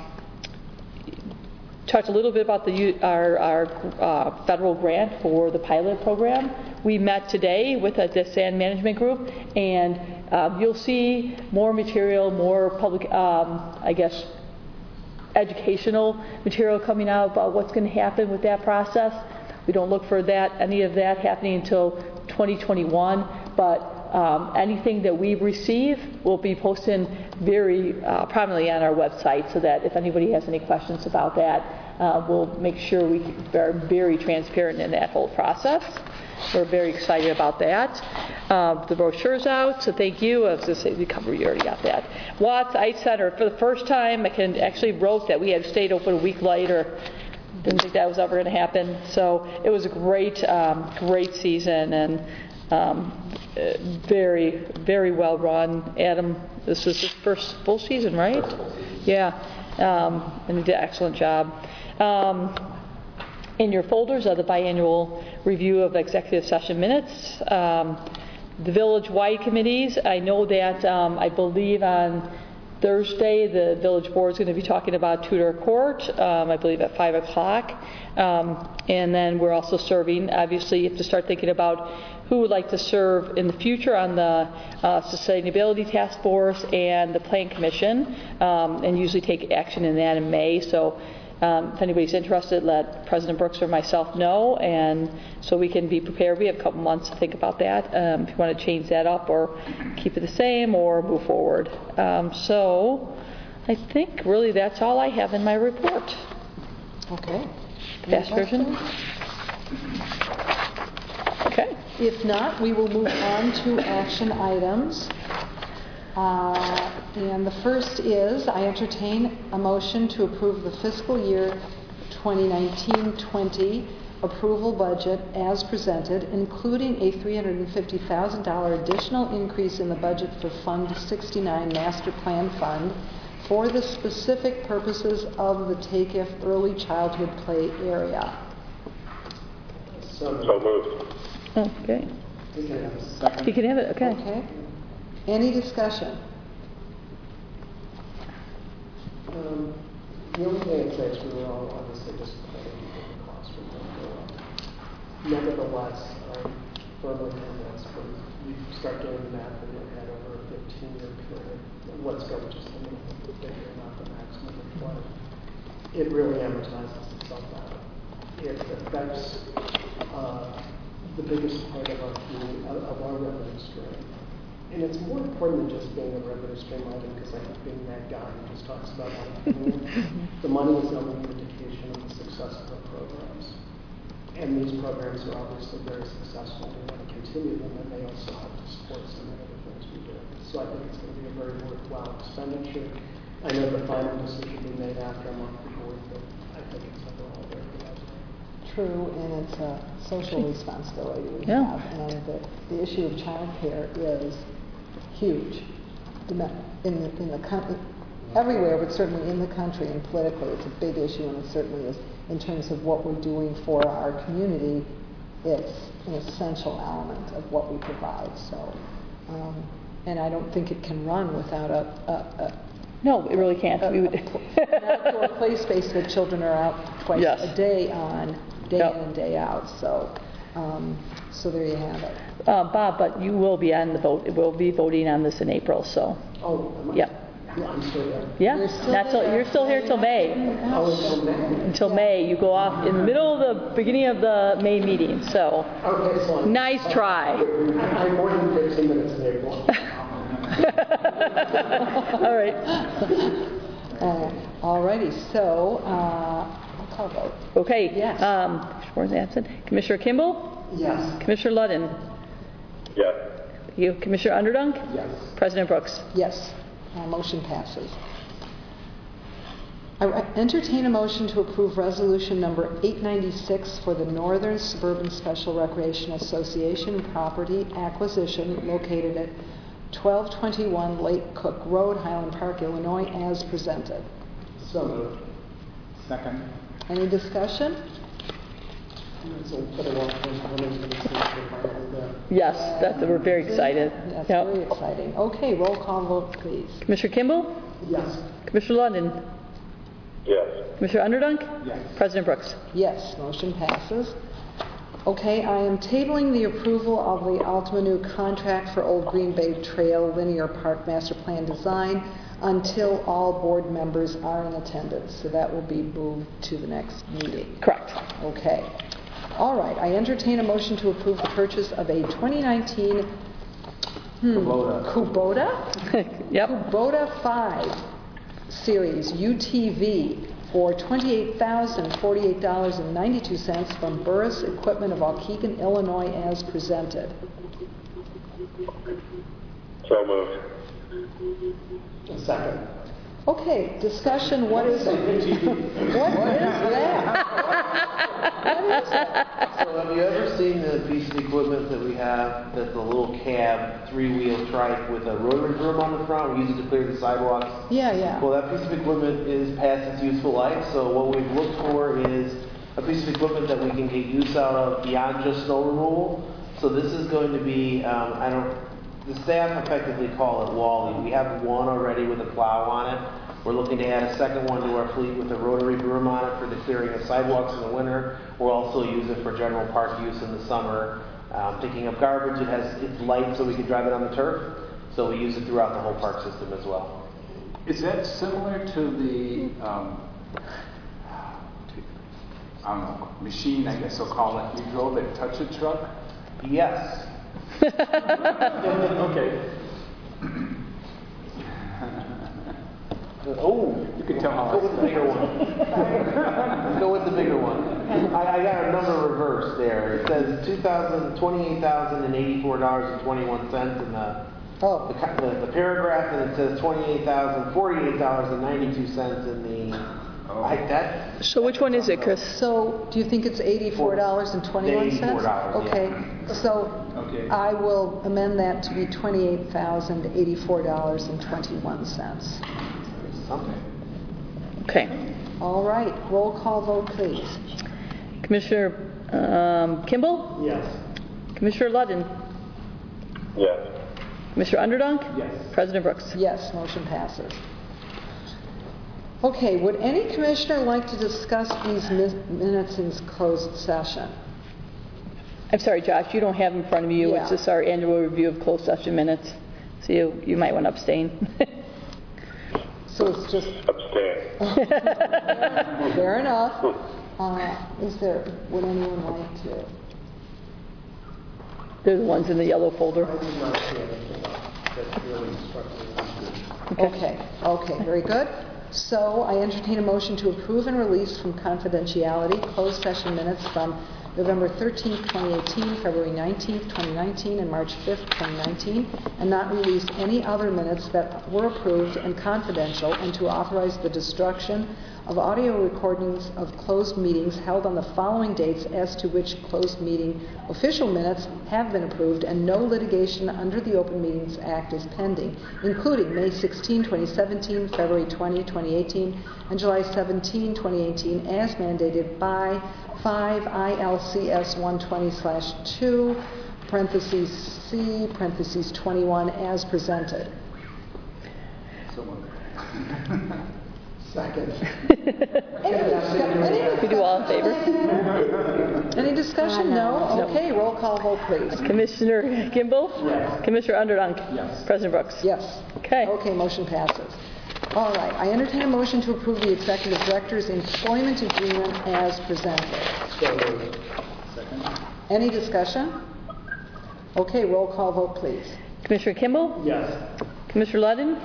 talked a little bit about the our, our uh, federal grant for the pilot program. We met today with a, the SAN management group, and uh, you'll see more material, more public, um, I guess, educational material coming out about what's going to happen with that process. We don't look for that, any of that happening until twenty twenty-one, but um, anything that we receive will be posted very uh, prominently on our website, so that if anybody has any questions about that, uh, we'll make sure we are very transparent in that whole process. We're very excited about that. Uh, the brochure's out, so thank you. I was going to say, the cover, you already got that. Watts Ice Center, for the first time, I can actually wrote that we had stayed open a week later. Didn't think that was ever going to happen. So it was a great, um, great season, and um, very, very well run. Adam, this was his first full season, right? Yeah, um, and he did an excellent job. Um, in your folders are the biannual review of executive session minutes. Um, the village-wide committees, I know that um, I believe on Thursday, the village board is going to be talking about Tudor Court, um, I believe at five o'clock. Um, and then we're also serving, obviously, you have to start thinking about who would like to serve in the future on the uh, Sustainability Task Force and the Plan Commission, um, and usually take action in that in May. So um, if anybody's interested, let President Brooks or myself know, and so we can be prepared. We have a couple months to think about that, um, if you want to change that up or keep it the same or move forward. Um, so I think really that's all I have in my report. Okay. Fast version? Okay. If not, we will move on to action items. Uh, and the first is, I entertain a motion to approve the fiscal year twenty nineteen twenty approval budget as presented, including a three hundred fifty thousand dollars additional increase in the budget for Fund sixty-nine Master Plan Fund for the specific purposes of the T A K I F Early Childhood Play Area. So moved. Okay. You can have a second. You can have it, okay. Okay. Any discussion? Um, the only thing I'd say is we were all obviously disappointed with the cost for the Nevertheless, I'm firmly convinced when you start doing the math in your head over a fifteen-year period, what's going just a little bit bigger, not the maximum of twenty, it really amortizes itself out. It affects uh, the biggest part of our community, of, of our revenue stream. And it's more important than just being a revenue stream item, because I think being that guy who just talks about money. The money is only an indication of the success of our programs. And these programs are obviously very successful. We want to continue them, and they also help to support some of the other things we do. So I think it's going to be a very worthwhile expenditure. I know the final decision will be made after I'm off the board, but I think it's overall very good. True, and it's a social responsibility we Yeah. have. And the, the issue of child care is huge in the, in the, in the country, everywhere, but certainly in the country and politically. It's a big issue, and it certainly is in terms of what we're doing for our community. It's an essential element of what we provide. So, um, and I don't think it can run without a, a, a No, it really can't. a, We would. an outdoor play space that children are out twice Yes. a day on, day Yep. in and day out. So, um, so there you have it. Uh, Bob, but you will be on the vote. We'll be voting on this in April, so. Oh, am I? Yeah. I'm still there. Yeah, You're still not till, there. you're still here till May. Oh, until May. Until May, you go off in the middle of the beginning of the May meeting. So, Okay, so I'm, nice try. I'm more than fifteen minutes in April. All right. Uh, all righty. So, uh, I'll call vote. Okay. Yes. Um, Commissioner Warren's absent. Commissioner Kimball? Yes. Commissioner Ludden? Yes. You, Commissioner Underdunk? Yes. President Brooks? Yes. Uh, motion passes. I re- entertain a motion to approve resolution number eight ninety-six for the Northern Suburban Special Recreation Association property acquisition located at twelve twenty-one Lake Cook Road, Highland Park, Illinois, as presented. So moved. Second. Any discussion? So put a walk in, come in, come in, see if they're Yes, that, we're very excited. That's Yep. very exciting. Okay, roll call vote, please. Commissioner Kimball? Yes. Commissioner London? Yes. Commissioner Underdunk? Yes. President Brooks? Yes, motion passes. Okay, I am tabling the approval of the Altima New contract for Old Green Bay Trail Linear Park Master Plan Design until all board members are in attendance. So that will be moved to the next meeting. Correct. Okay. All right, I entertain a motion to approve the purchase of a twenty nineteen hmm, Kubota. Kubota? Yep. Kubota five Series U T V for twenty-eight thousand forty-eight dollars and ninety-two cents from Burris Equipment of Waukegan, Illinois, as presented. So moved. A second. Okay, discussion, what is it? What is that? What is that? So have you ever seen the piece of equipment that we have that's a little cab, three-wheel trike with a rotary broom on the front? We use it to clear the sidewalks. Yeah, yeah. Well, that piece of equipment is past its useful life, so what we've looked for is a piece of equipment that we can get use out of beyond just snow removal. So this is going to be, um, I don't, the staff effectively call it Wally. We have one already with a plow on it. We're looking to add a second one to our fleet with a rotary broom on it for the clearing of sidewalks in the winter. We'll also use it for general park use in the summer. Um, picking up garbage, it has it's light so we can drive it on the turf. So we use it throughout the whole park system as well. Is that similar to the, um, I don't know, machine, I guess they'll call it, you drove a touch-a truck? Yes. Okay. Oh, you can tell how go with the bigger one. Go with the bigger one. I, I got a number reversed there. It says two thousand twenty-eight thousand and eighty-four dollars and twenty-one cents in the, oh. the, the the paragraph, and it says twenty-eight thousand forty-eight dollars and ninety-two cents in the. Oh. I, that. So which one is it, Chris? So do you think it's eighty-four dollars and twenty-one cents? eighty-four dollars. Okay. Yeah. So okay. I will amend that to be twenty-eight thousand eighty-four dollars and twenty-one cents. Okay. Okay. All right. Roll call vote, please. Commissioner um, Kimball? Yes. Commissioner Ludden? Yes. Commissioner Underdunk? Yes. President Brooks? Yes, motion passes. Okay, would any commissioner like to discuss these mi- minutes in closed session? I'm sorry, Josh, you don't have in front of you. Yeah. It's just our annual review of closed session minutes. So you, you might want to abstain. So it's just... Abstain. Fair enough. Uh, is there, would anyone like to? They're the ones in the yellow folder. I did not see anything that really struck me as good. Okay, okay, very good. So I entertain a motion to approve and release from confidentiality closed session minutes from November thirteenth, twenty eighteen, February nineteenth, twenty nineteen, and March fifth, twenty nineteen, and not release any other minutes that were approved and confidential, and to authorize the destruction of audio recordings of closed meetings held on the following dates as to which closed meeting official minutes have been approved, and no litigation under the Open Meetings Act is pending, including May sixteenth, twenty seventeen, February twentieth, twenty eighteen, and July seventeenth, twenty eighteen, as mandated by five I L C S one twenty slash two, parentheses C, parentheses twenty-one, as presented. So moved. Second. Any discussion? Any We do all in favor? Any discussion? No? No. Okay, roll call vote, please. Commissioner Kimball? Yes. Commissioner Underdunk? Yes. President Brooks? Yes. Okay. Okay, motion passes. All right, I entertain a motion to approve the Executive Director's employment agreement as presented. So moved. Second. Any discussion? Okay, roll call vote, please. Commissioner Kimball? Yes. Commissioner Ludden?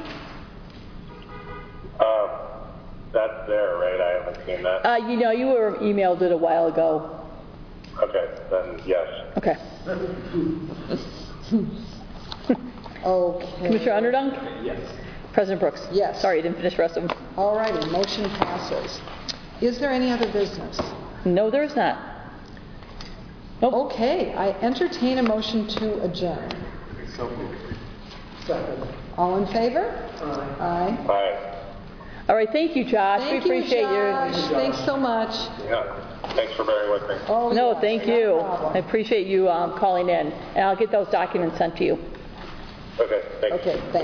Um, that's there, right? I haven't seen that. Uh, you know, you were emailed it a while ago. Okay, then yes. Okay. Okay. Commissioner Underdunk? Yes. President Brooks? Yes. Sorry, I didn't finish the rest of them. All righty, motion passes. Is there any other business? No, there is not. Nope. Okay, I entertain a motion to adjourn. So moved. All in favor? Aye. Aye. All right, thank you, Josh. Thank we appreciate you, Josh. you. Thanks so much. Yeah. Thanks for bearing with me. Oh, No, yes, thank no you. problem. I appreciate you um, calling in, and I'll get those documents sent to you. Okay, thanks. Okay, thanks.